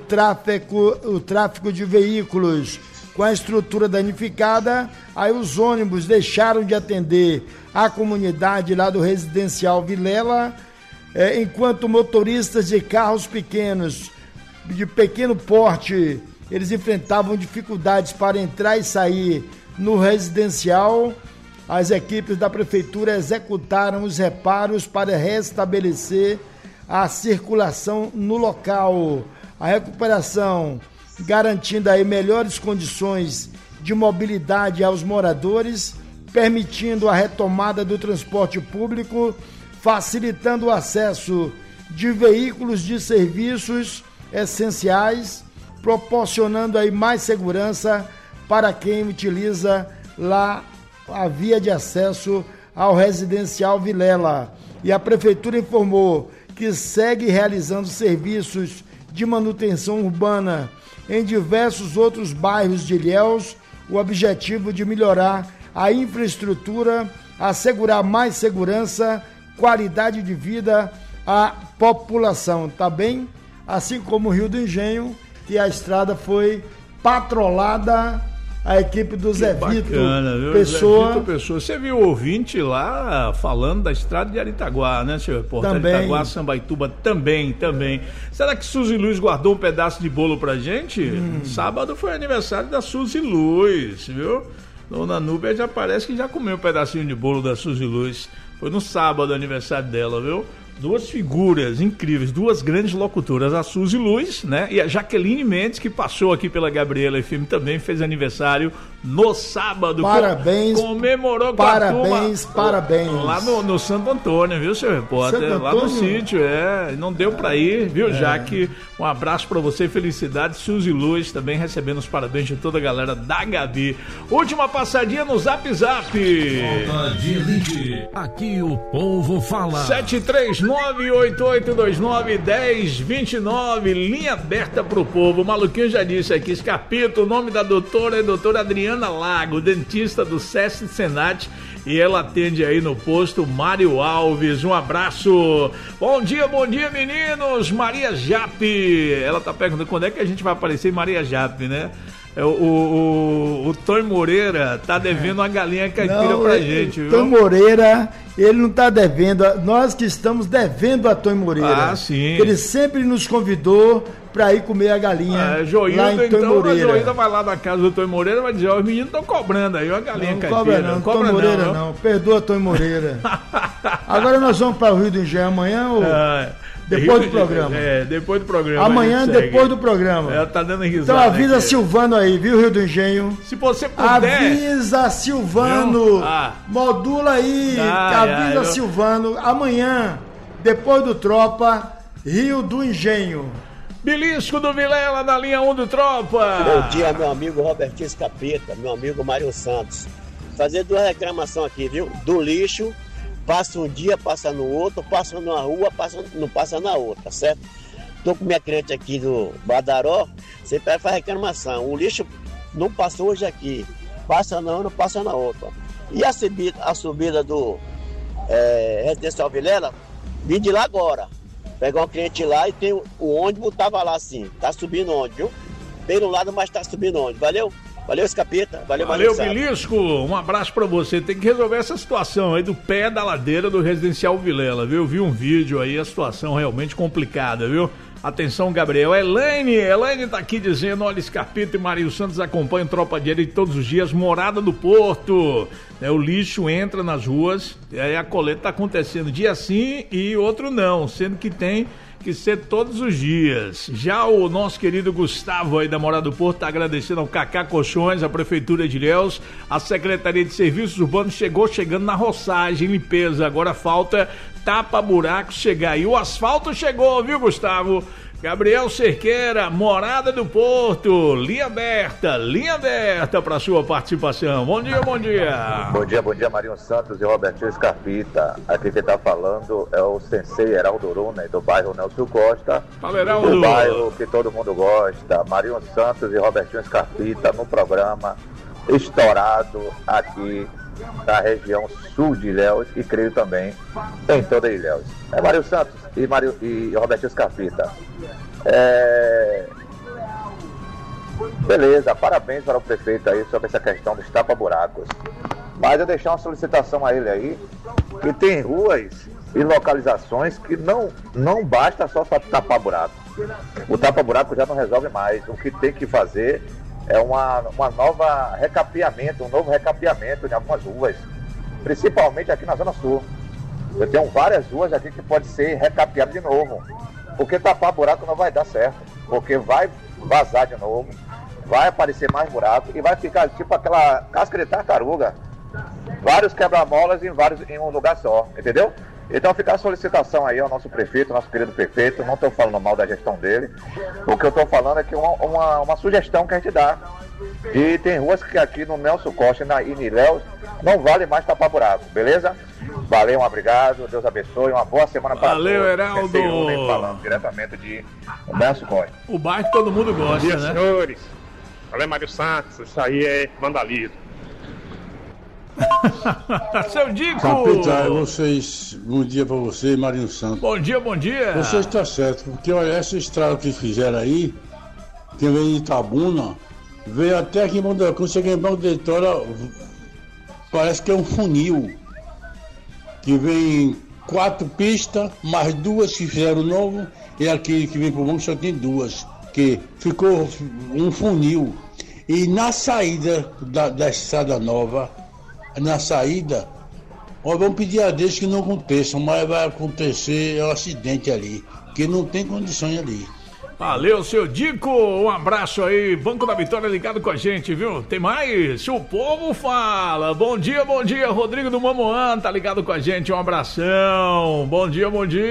tráfego de veículos. Com a estrutura danificada, aí os ônibus deixaram de atender a comunidade lá do residencial Vilela, enquanto motoristas de carros pequenos, de pequeno porte, eles enfrentavam dificuldades para entrar e sair no residencial. As equipes da prefeitura executaram os reparos para restabelecer a circulação no local. A recuperação garantindo aí melhores condições de mobilidade aos moradores, permitindo a retomada do transporte público, facilitando o acesso de veículos de serviços essenciais, proporcionando aí mais segurança para quem utiliza lá a via de acesso ao residencial Vilela. E a prefeitura informou que segue realizando serviços de manutenção urbana em diversos outros bairros de Ilhéus, o objetivo de melhorar a infraestrutura, assegurar mais segurança, qualidade de vida à população, tá bem? Assim como o Rio do Engenho, que a estrada foi patrolada, a equipe do Zé Vitor Pessoa. Você viu o ouvinte lá falando da estrada de Aritaguá, né, senhor repórter? Também. Aritaguá, Sambaituba, também. Será que Suzy Luz guardou um pedaço de bolo pra gente? Sábado foi aniversário da Suzy Luz, viu? Dona Núbia já parece que já comeu um pedacinho de bolo da Suzy Luz. Foi no sábado o aniversário dela, viu? Duas figuras incríveis, duas grandes locutoras, a Suzy Luz, né? E a Jaqueline Mendes, que passou aqui pela Gabriela FM, também fez aniversário no sábado. Parabéns. Comemorou com parabéns, a turma. Parabéns. Lá no Santo Antônio, viu, seu repórter? Lá no sítio, não deu pra ir, viu, Jaque? Um abraço pra você, felicidades. Suzy Luz também recebendo os parabéns de toda a galera da Gabi. Última passadinha no Zap Zap. Tropa de Elite. Aqui o povo fala. 739 988291029, linha aberta pro povo. O Maluquinho já disse aqui, Escapito, o nome da doutora é doutora Adriana Lago, dentista do SESC Senat, e ela atende aí no posto Mário Alves. Um abraço. Bom dia, meninos. Maria Jape, ela tá perguntando quando é que a gente vai aparecer em Maria Jape, né? O Tom Moreira tá devendo uma galinha caipira pra gente, viu? Tom Moreira, ele não tá devendo, nós que estamos devendo a Tom Moreira. Ah, sim. Ele sempre nos convidou pra ir comer a galinha Joildo, lá em Tom Moreira. A Joilda vai lá na casa do Tom Moreira e vai dizer, os meninos estão cobrando aí uma galinha caipira. Não cobra Tom Moreira não, perdoa Tom Moreira. Agora nós vamos para o Rio do Engenho amanhã ou... Depois do programa. Depois do programa. Amanhã, depois do programa. Ela tá dando risada. Então avisa Silvano aí, viu, Rio do Engenho? Se você puder. Avisa Silvano. Modula aí. Avisa Silvano. Amanhã, depois do Tropa, Rio do Engenho. Belisco do Vilela na linha 1 do Tropa. Bom dia, meu amigo Robertinho Escapeta, meu amigo Mário Santos. Fazer duas reclamações aqui, viu? Do lixo. Passa um dia, passa no outro, passa numa rua, não passa na outra, certo? Tô com minha cliente aqui do Badaró, sempre faz reclamação. O lixo não passou hoje aqui, passa na uma, não passa na outra. E a subida do Residencial Vilela, vim de lá agora. Pegar um cliente lá e tem o ônibus, tava lá assim, tá subindo onde, viu? Pelo lado, mas tá subindo onde, valeu? Valeu, Escapeta. Valeu, Belisco. Um abraço pra você. Tem que resolver essa situação aí do pé da ladeira do Residencial Vilela, viu? Eu vi um vídeo aí, a situação realmente complicada, viu? Atenção, Gabriel. Elaine tá aqui dizendo, olha, Escapeta e Marinho Santos acompanham Tropa de Elite todos os dias, Morada do Porto. O lixo entra nas ruas, e aí a coleta tá acontecendo dia sim e outro não, sendo que tem que ser todos os dias. Já o nosso querido Gustavo aí da Morada do Porto tá agradecendo ao Cacá Colchões, a Prefeitura de Ilhéus, a Secretaria de Serviços Urbanos chegando na roçagem, limpeza, agora falta tapa-buracos chegar. E o asfalto chegou, viu, Gustavo? Gabriel Cerqueira, Morada do Porto, linha aberta para sua participação. Bom dia. Bom dia, Marinho Santos e Robertinho Escapita. Aqui quem tá falando é o Sensei Heraldo Uruna, do bairro Nelson Costa. Fala, Heraldo. O bairro que todo mundo gosta. Marinho Santos e Robertinho Escapita no programa estourado aqui da região sul de Ilhéus e creio também em toda Ilhéus. É Marinho Santos e Robertinho Escapita. Beleza, parabéns para o prefeito aí sobre essa questão dos tapa-buracos. Mas eu deixar uma solicitação a ele aí, que tem ruas e localizações que não basta só tapar buraco. O tapa-buraco já não resolve mais. O que tem que fazer é um novo recapeamento em algumas ruas, principalmente aqui na Zona Sul. Eu tenho várias ruas aqui que pode ser recapeado de novo, porque tapar buraco não vai dar certo, porque vai vazar de novo, vai aparecer mais buraco e vai ficar tipo aquela casca de tartaruga, vários quebra-molas em um lugar só, entendeu? Então fica a solicitação aí ao nosso prefeito, nosso querido prefeito. Não estou falando mal da gestão dele, o que eu estou falando é que uma sugestão que a gente dá. E tem ruas que aqui no Nelson Costa e em Ilhéus não vale mais tapar buraco, beleza? Valeu, obrigado, Deus abençoe, uma boa semana para todos. Valeu, Heraldo. Falando diretamente de Nelson Costa. O bairro que todo mundo gosta, Bom dia, né? senhores. Valeu, Mário Santos, isso aí é vandalismo. Seu Dico! Capitão, vocês, bom dia pra você, Marinho Santos. Bom dia. Você está certo, porque olha, essa estrada que fizeram aí, que vem de Itabuna, veio até aqui em Monte Cruz, chega em Banco de Vitória, parece que é um funil, que vem 4 pistas, mais 2 que fizeram novo, e aquele que vem pro banco só tem 2, que ficou um funil. E na saída da estrada nova, na saída, vamos pedir a Deus que não aconteça, mas vai acontecer um acidente ali, que não tem condições ali. Valeu, seu Dico, um abraço aí, Banco da Vitória ligado com a gente, viu? Tem mais? O povo fala. Bom dia, Rodrigo do Mamoan tá ligado com a gente, um abração. Bom dia.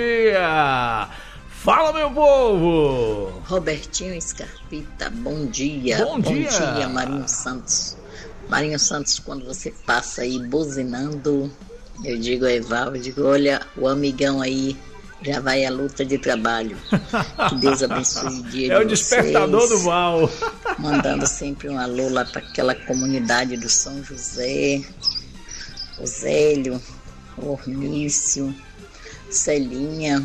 Fala, meu povo. Robertinho Escarpita, bom dia. Bom dia, Marinho Santos. Marinho Santos, quando você passa aí buzinando, eu digo a Eval, olha, o amigão aí Já vai a luta de trabalho. Que Deus abençoe o dia de vocês. É o despertador do mal. Mandando sempre um alô lá para aquela comunidade do São José, o Zélio, o Ornício, Celinha,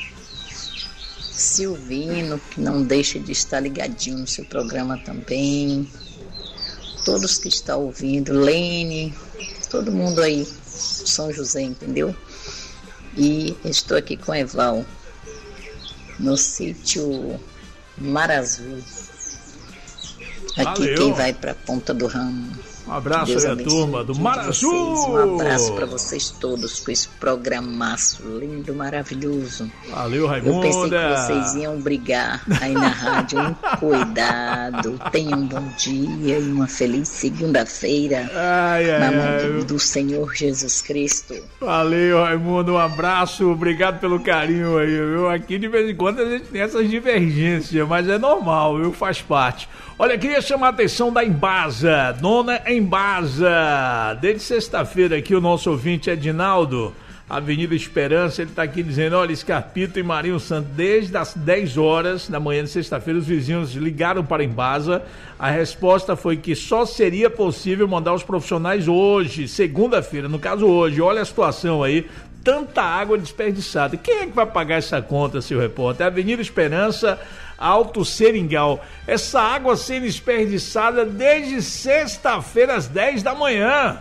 Silvino, que não deixa de estar ligadinho no seu programa também. Todos que estão ouvindo, Lene, todo mundo aí, São José, entendeu? E estou aqui com o Eval, no sítio Mar Azul. Aqui Valeu. quem vai para a Ponta do Ramo. Um abraço Deus aí, a abençoe turma do o dia Mar de Azul. vocês. Um abraço para vocês todos com esse programaço lindo, maravilhoso. Valeu, Eu pensei que Raimunda. vocês iam brigar aí na rádio, hein? Cuidado, tenham um bom dia e uma feliz segunda-feira. Na mão do Senhor Jesus Cristo. Valeu, Raimundo, um abraço, obrigado pelo carinho aí, viu? Aqui de vez em quando a gente tem essas divergências, mas é normal, viu? Faz parte. Olha, queria chamar a atenção da Embasa, Dona Embasa. Desde sexta-feira aqui o nosso ouvinte Edinaldo, Avenida Esperança, ele está aqui dizendo, olha, Scarpito e Marinho Santos, desde as 10 horas da manhã de sexta-feira, os vizinhos ligaram para a Embasa. A resposta foi que só seria possível mandar os profissionais hoje, segunda-feira, no caso hoje. Olha a situação aí, tanta água desperdiçada. Quem é que vai pagar essa conta, seu repórter? Avenida Esperança, Alto Seringal. Essa água sendo desperdiçada desde sexta-feira às 10 da manhã.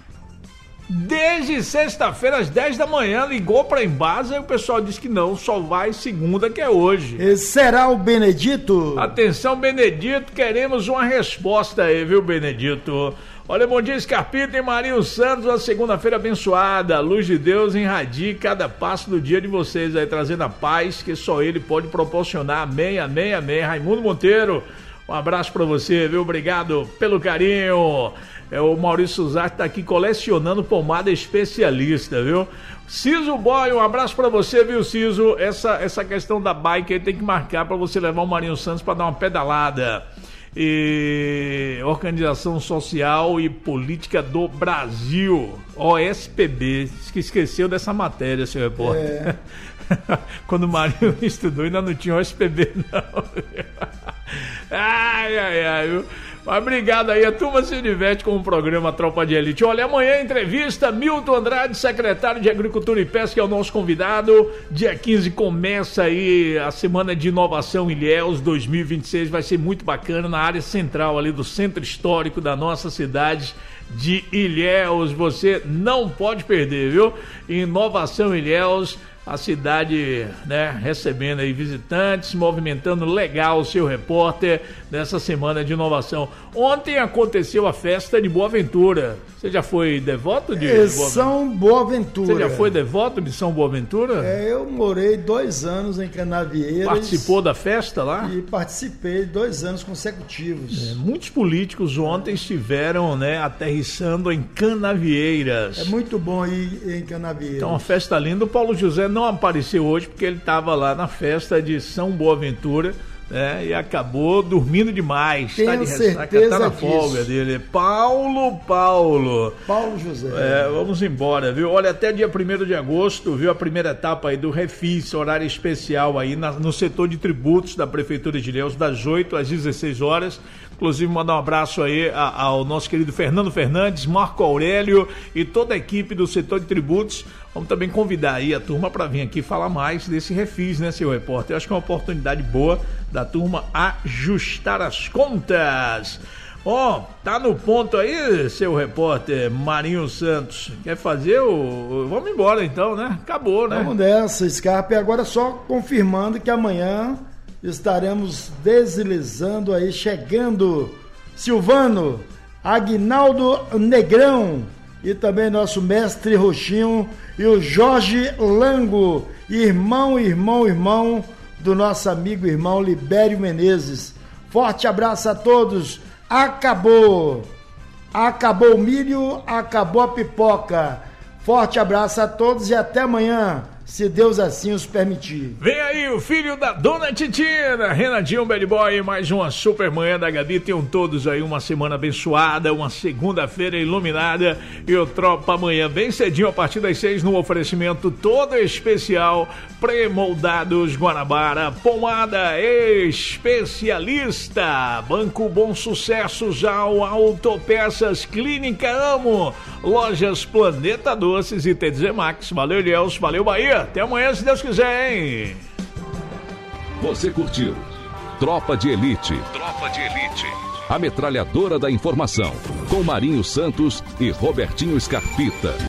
Desde sexta-feira às 10 da manhã, ligou para a Embasa e o pessoal disse que não, só vai segunda, que é hoje. E será o Benedito? Atenção, Benedito, queremos uma resposta aí, viu, Benedito? Olha, bom dia, Scarpito e Marinho Santos, uma segunda-feira abençoada, a luz de Deus irradie cada passo do dia de vocês aí, trazendo a paz que só Ele pode proporcionar, amém, amém, amém. Raimundo Monteiro, um abraço pra você, viu, obrigado pelo carinho. O Maurício Zarte tá aqui colecionando pomada especialista, viu? Ciso Boy, um abraço pra você, viu, Ciso? Essa questão da bike aí tem que marcar pra você levar o Marinho Santos pra dar uma pedalada. E Organização Social e Política do Brasil, OSPB, esqueceu dessa matéria, seu repórter. Quando o Marinho estudou ainda não tinha OSPB não. Ai, viu? Mas obrigado aí, a turma se diverte com o programa Tropa de Elite. Olha, amanhã entrevista, Milton Andrade, secretário de Agricultura e Pesca, é o nosso convidado. Dia 15 começa aí a Semana de Inovação Ilhéus 2026, vai ser muito bacana na área central ali do centro histórico da nossa cidade de Ilhéus. Você não pode perder, viu? Inovação Ilhéus, a cidade, né, recebendo aí visitantes, movimentando legal o seu repórter nessa semana de inovação. Ontem aconteceu a festa de Boa Ventura. Você já foi devoto de Boa São Boaventura. Você já foi devoto de São Boaventura? Eu morei 2 anos em Canavieiras. Participou da festa lá? E participei 2 anos consecutivos. Muitos políticos ontem estiveram, né, aterrissando em Canavieiras. É muito bom ir em Canavieiras. Então, uma festa linda. O Paulo José não apareceu hoje porque ele estava lá na festa de São Boaventura, né, e acabou dormindo demais. Tenho tá de ressaca, certeza tá na disso. folga dele. Paulo José. Vamos embora, viu? Olha, até dia 1º de agosto, viu, a primeira etapa aí do Refis, horário especial aí no setor de tributos da Prefeitura de Ilhéus, das 8 às 16 horas. Inclusive, mandar um abraço aí ao nosso querido Fernando Fernandes, Marco Aurélio e toda a equipe do setor de tributos. Vamos também convidar aí a turma para vir aqui falar mais desse Refis, né, seu repórter? Eu acho que é uma oportunidade boa da turma ajustar as contas. Ó, tá no ponto aí, seu repórter Marinho Santos. Quer fazer o... Vamos embora então, né? Acabou, né? Vamos dessa, Scarpa. E agora só confirmando que amanhã estaremos deslizando aí, chegando Silvano, Aguinaldo Negrão e também nosso mestre Roxinho e o Jorge Lango, irmão do nosso amigo irmão Libério Menezes. Forte abraço a todos. Acabou o milho, acabou a pipoca. Forte abraço a todos e até amanhã. se Deus assim os permitir. Vem aí o filho da Dona Titina, Renatinho Bad Boy, mais uma super manhã da Gabi. Tenham todos aí uma semana abençoada, uma segunda-feira iluminada e o Tropa amanhã bem cedinho a partir das 6 no oferecimento todo especial Pré-Moldados Guanabara, pomada especialista, Banco Bom Sucesso, Jal, Autopeças, Clínica Amo, Lojas Planeta Doces e TDZ Max. Valeu, Elielso, valeu, Bahia. Até amanhã, se Deus quiser, hein? Você curtiu Tropa de Elite. Tropa de Elite. A metralhadora da informação, com Marinho Santos e Robertinho Scarpita.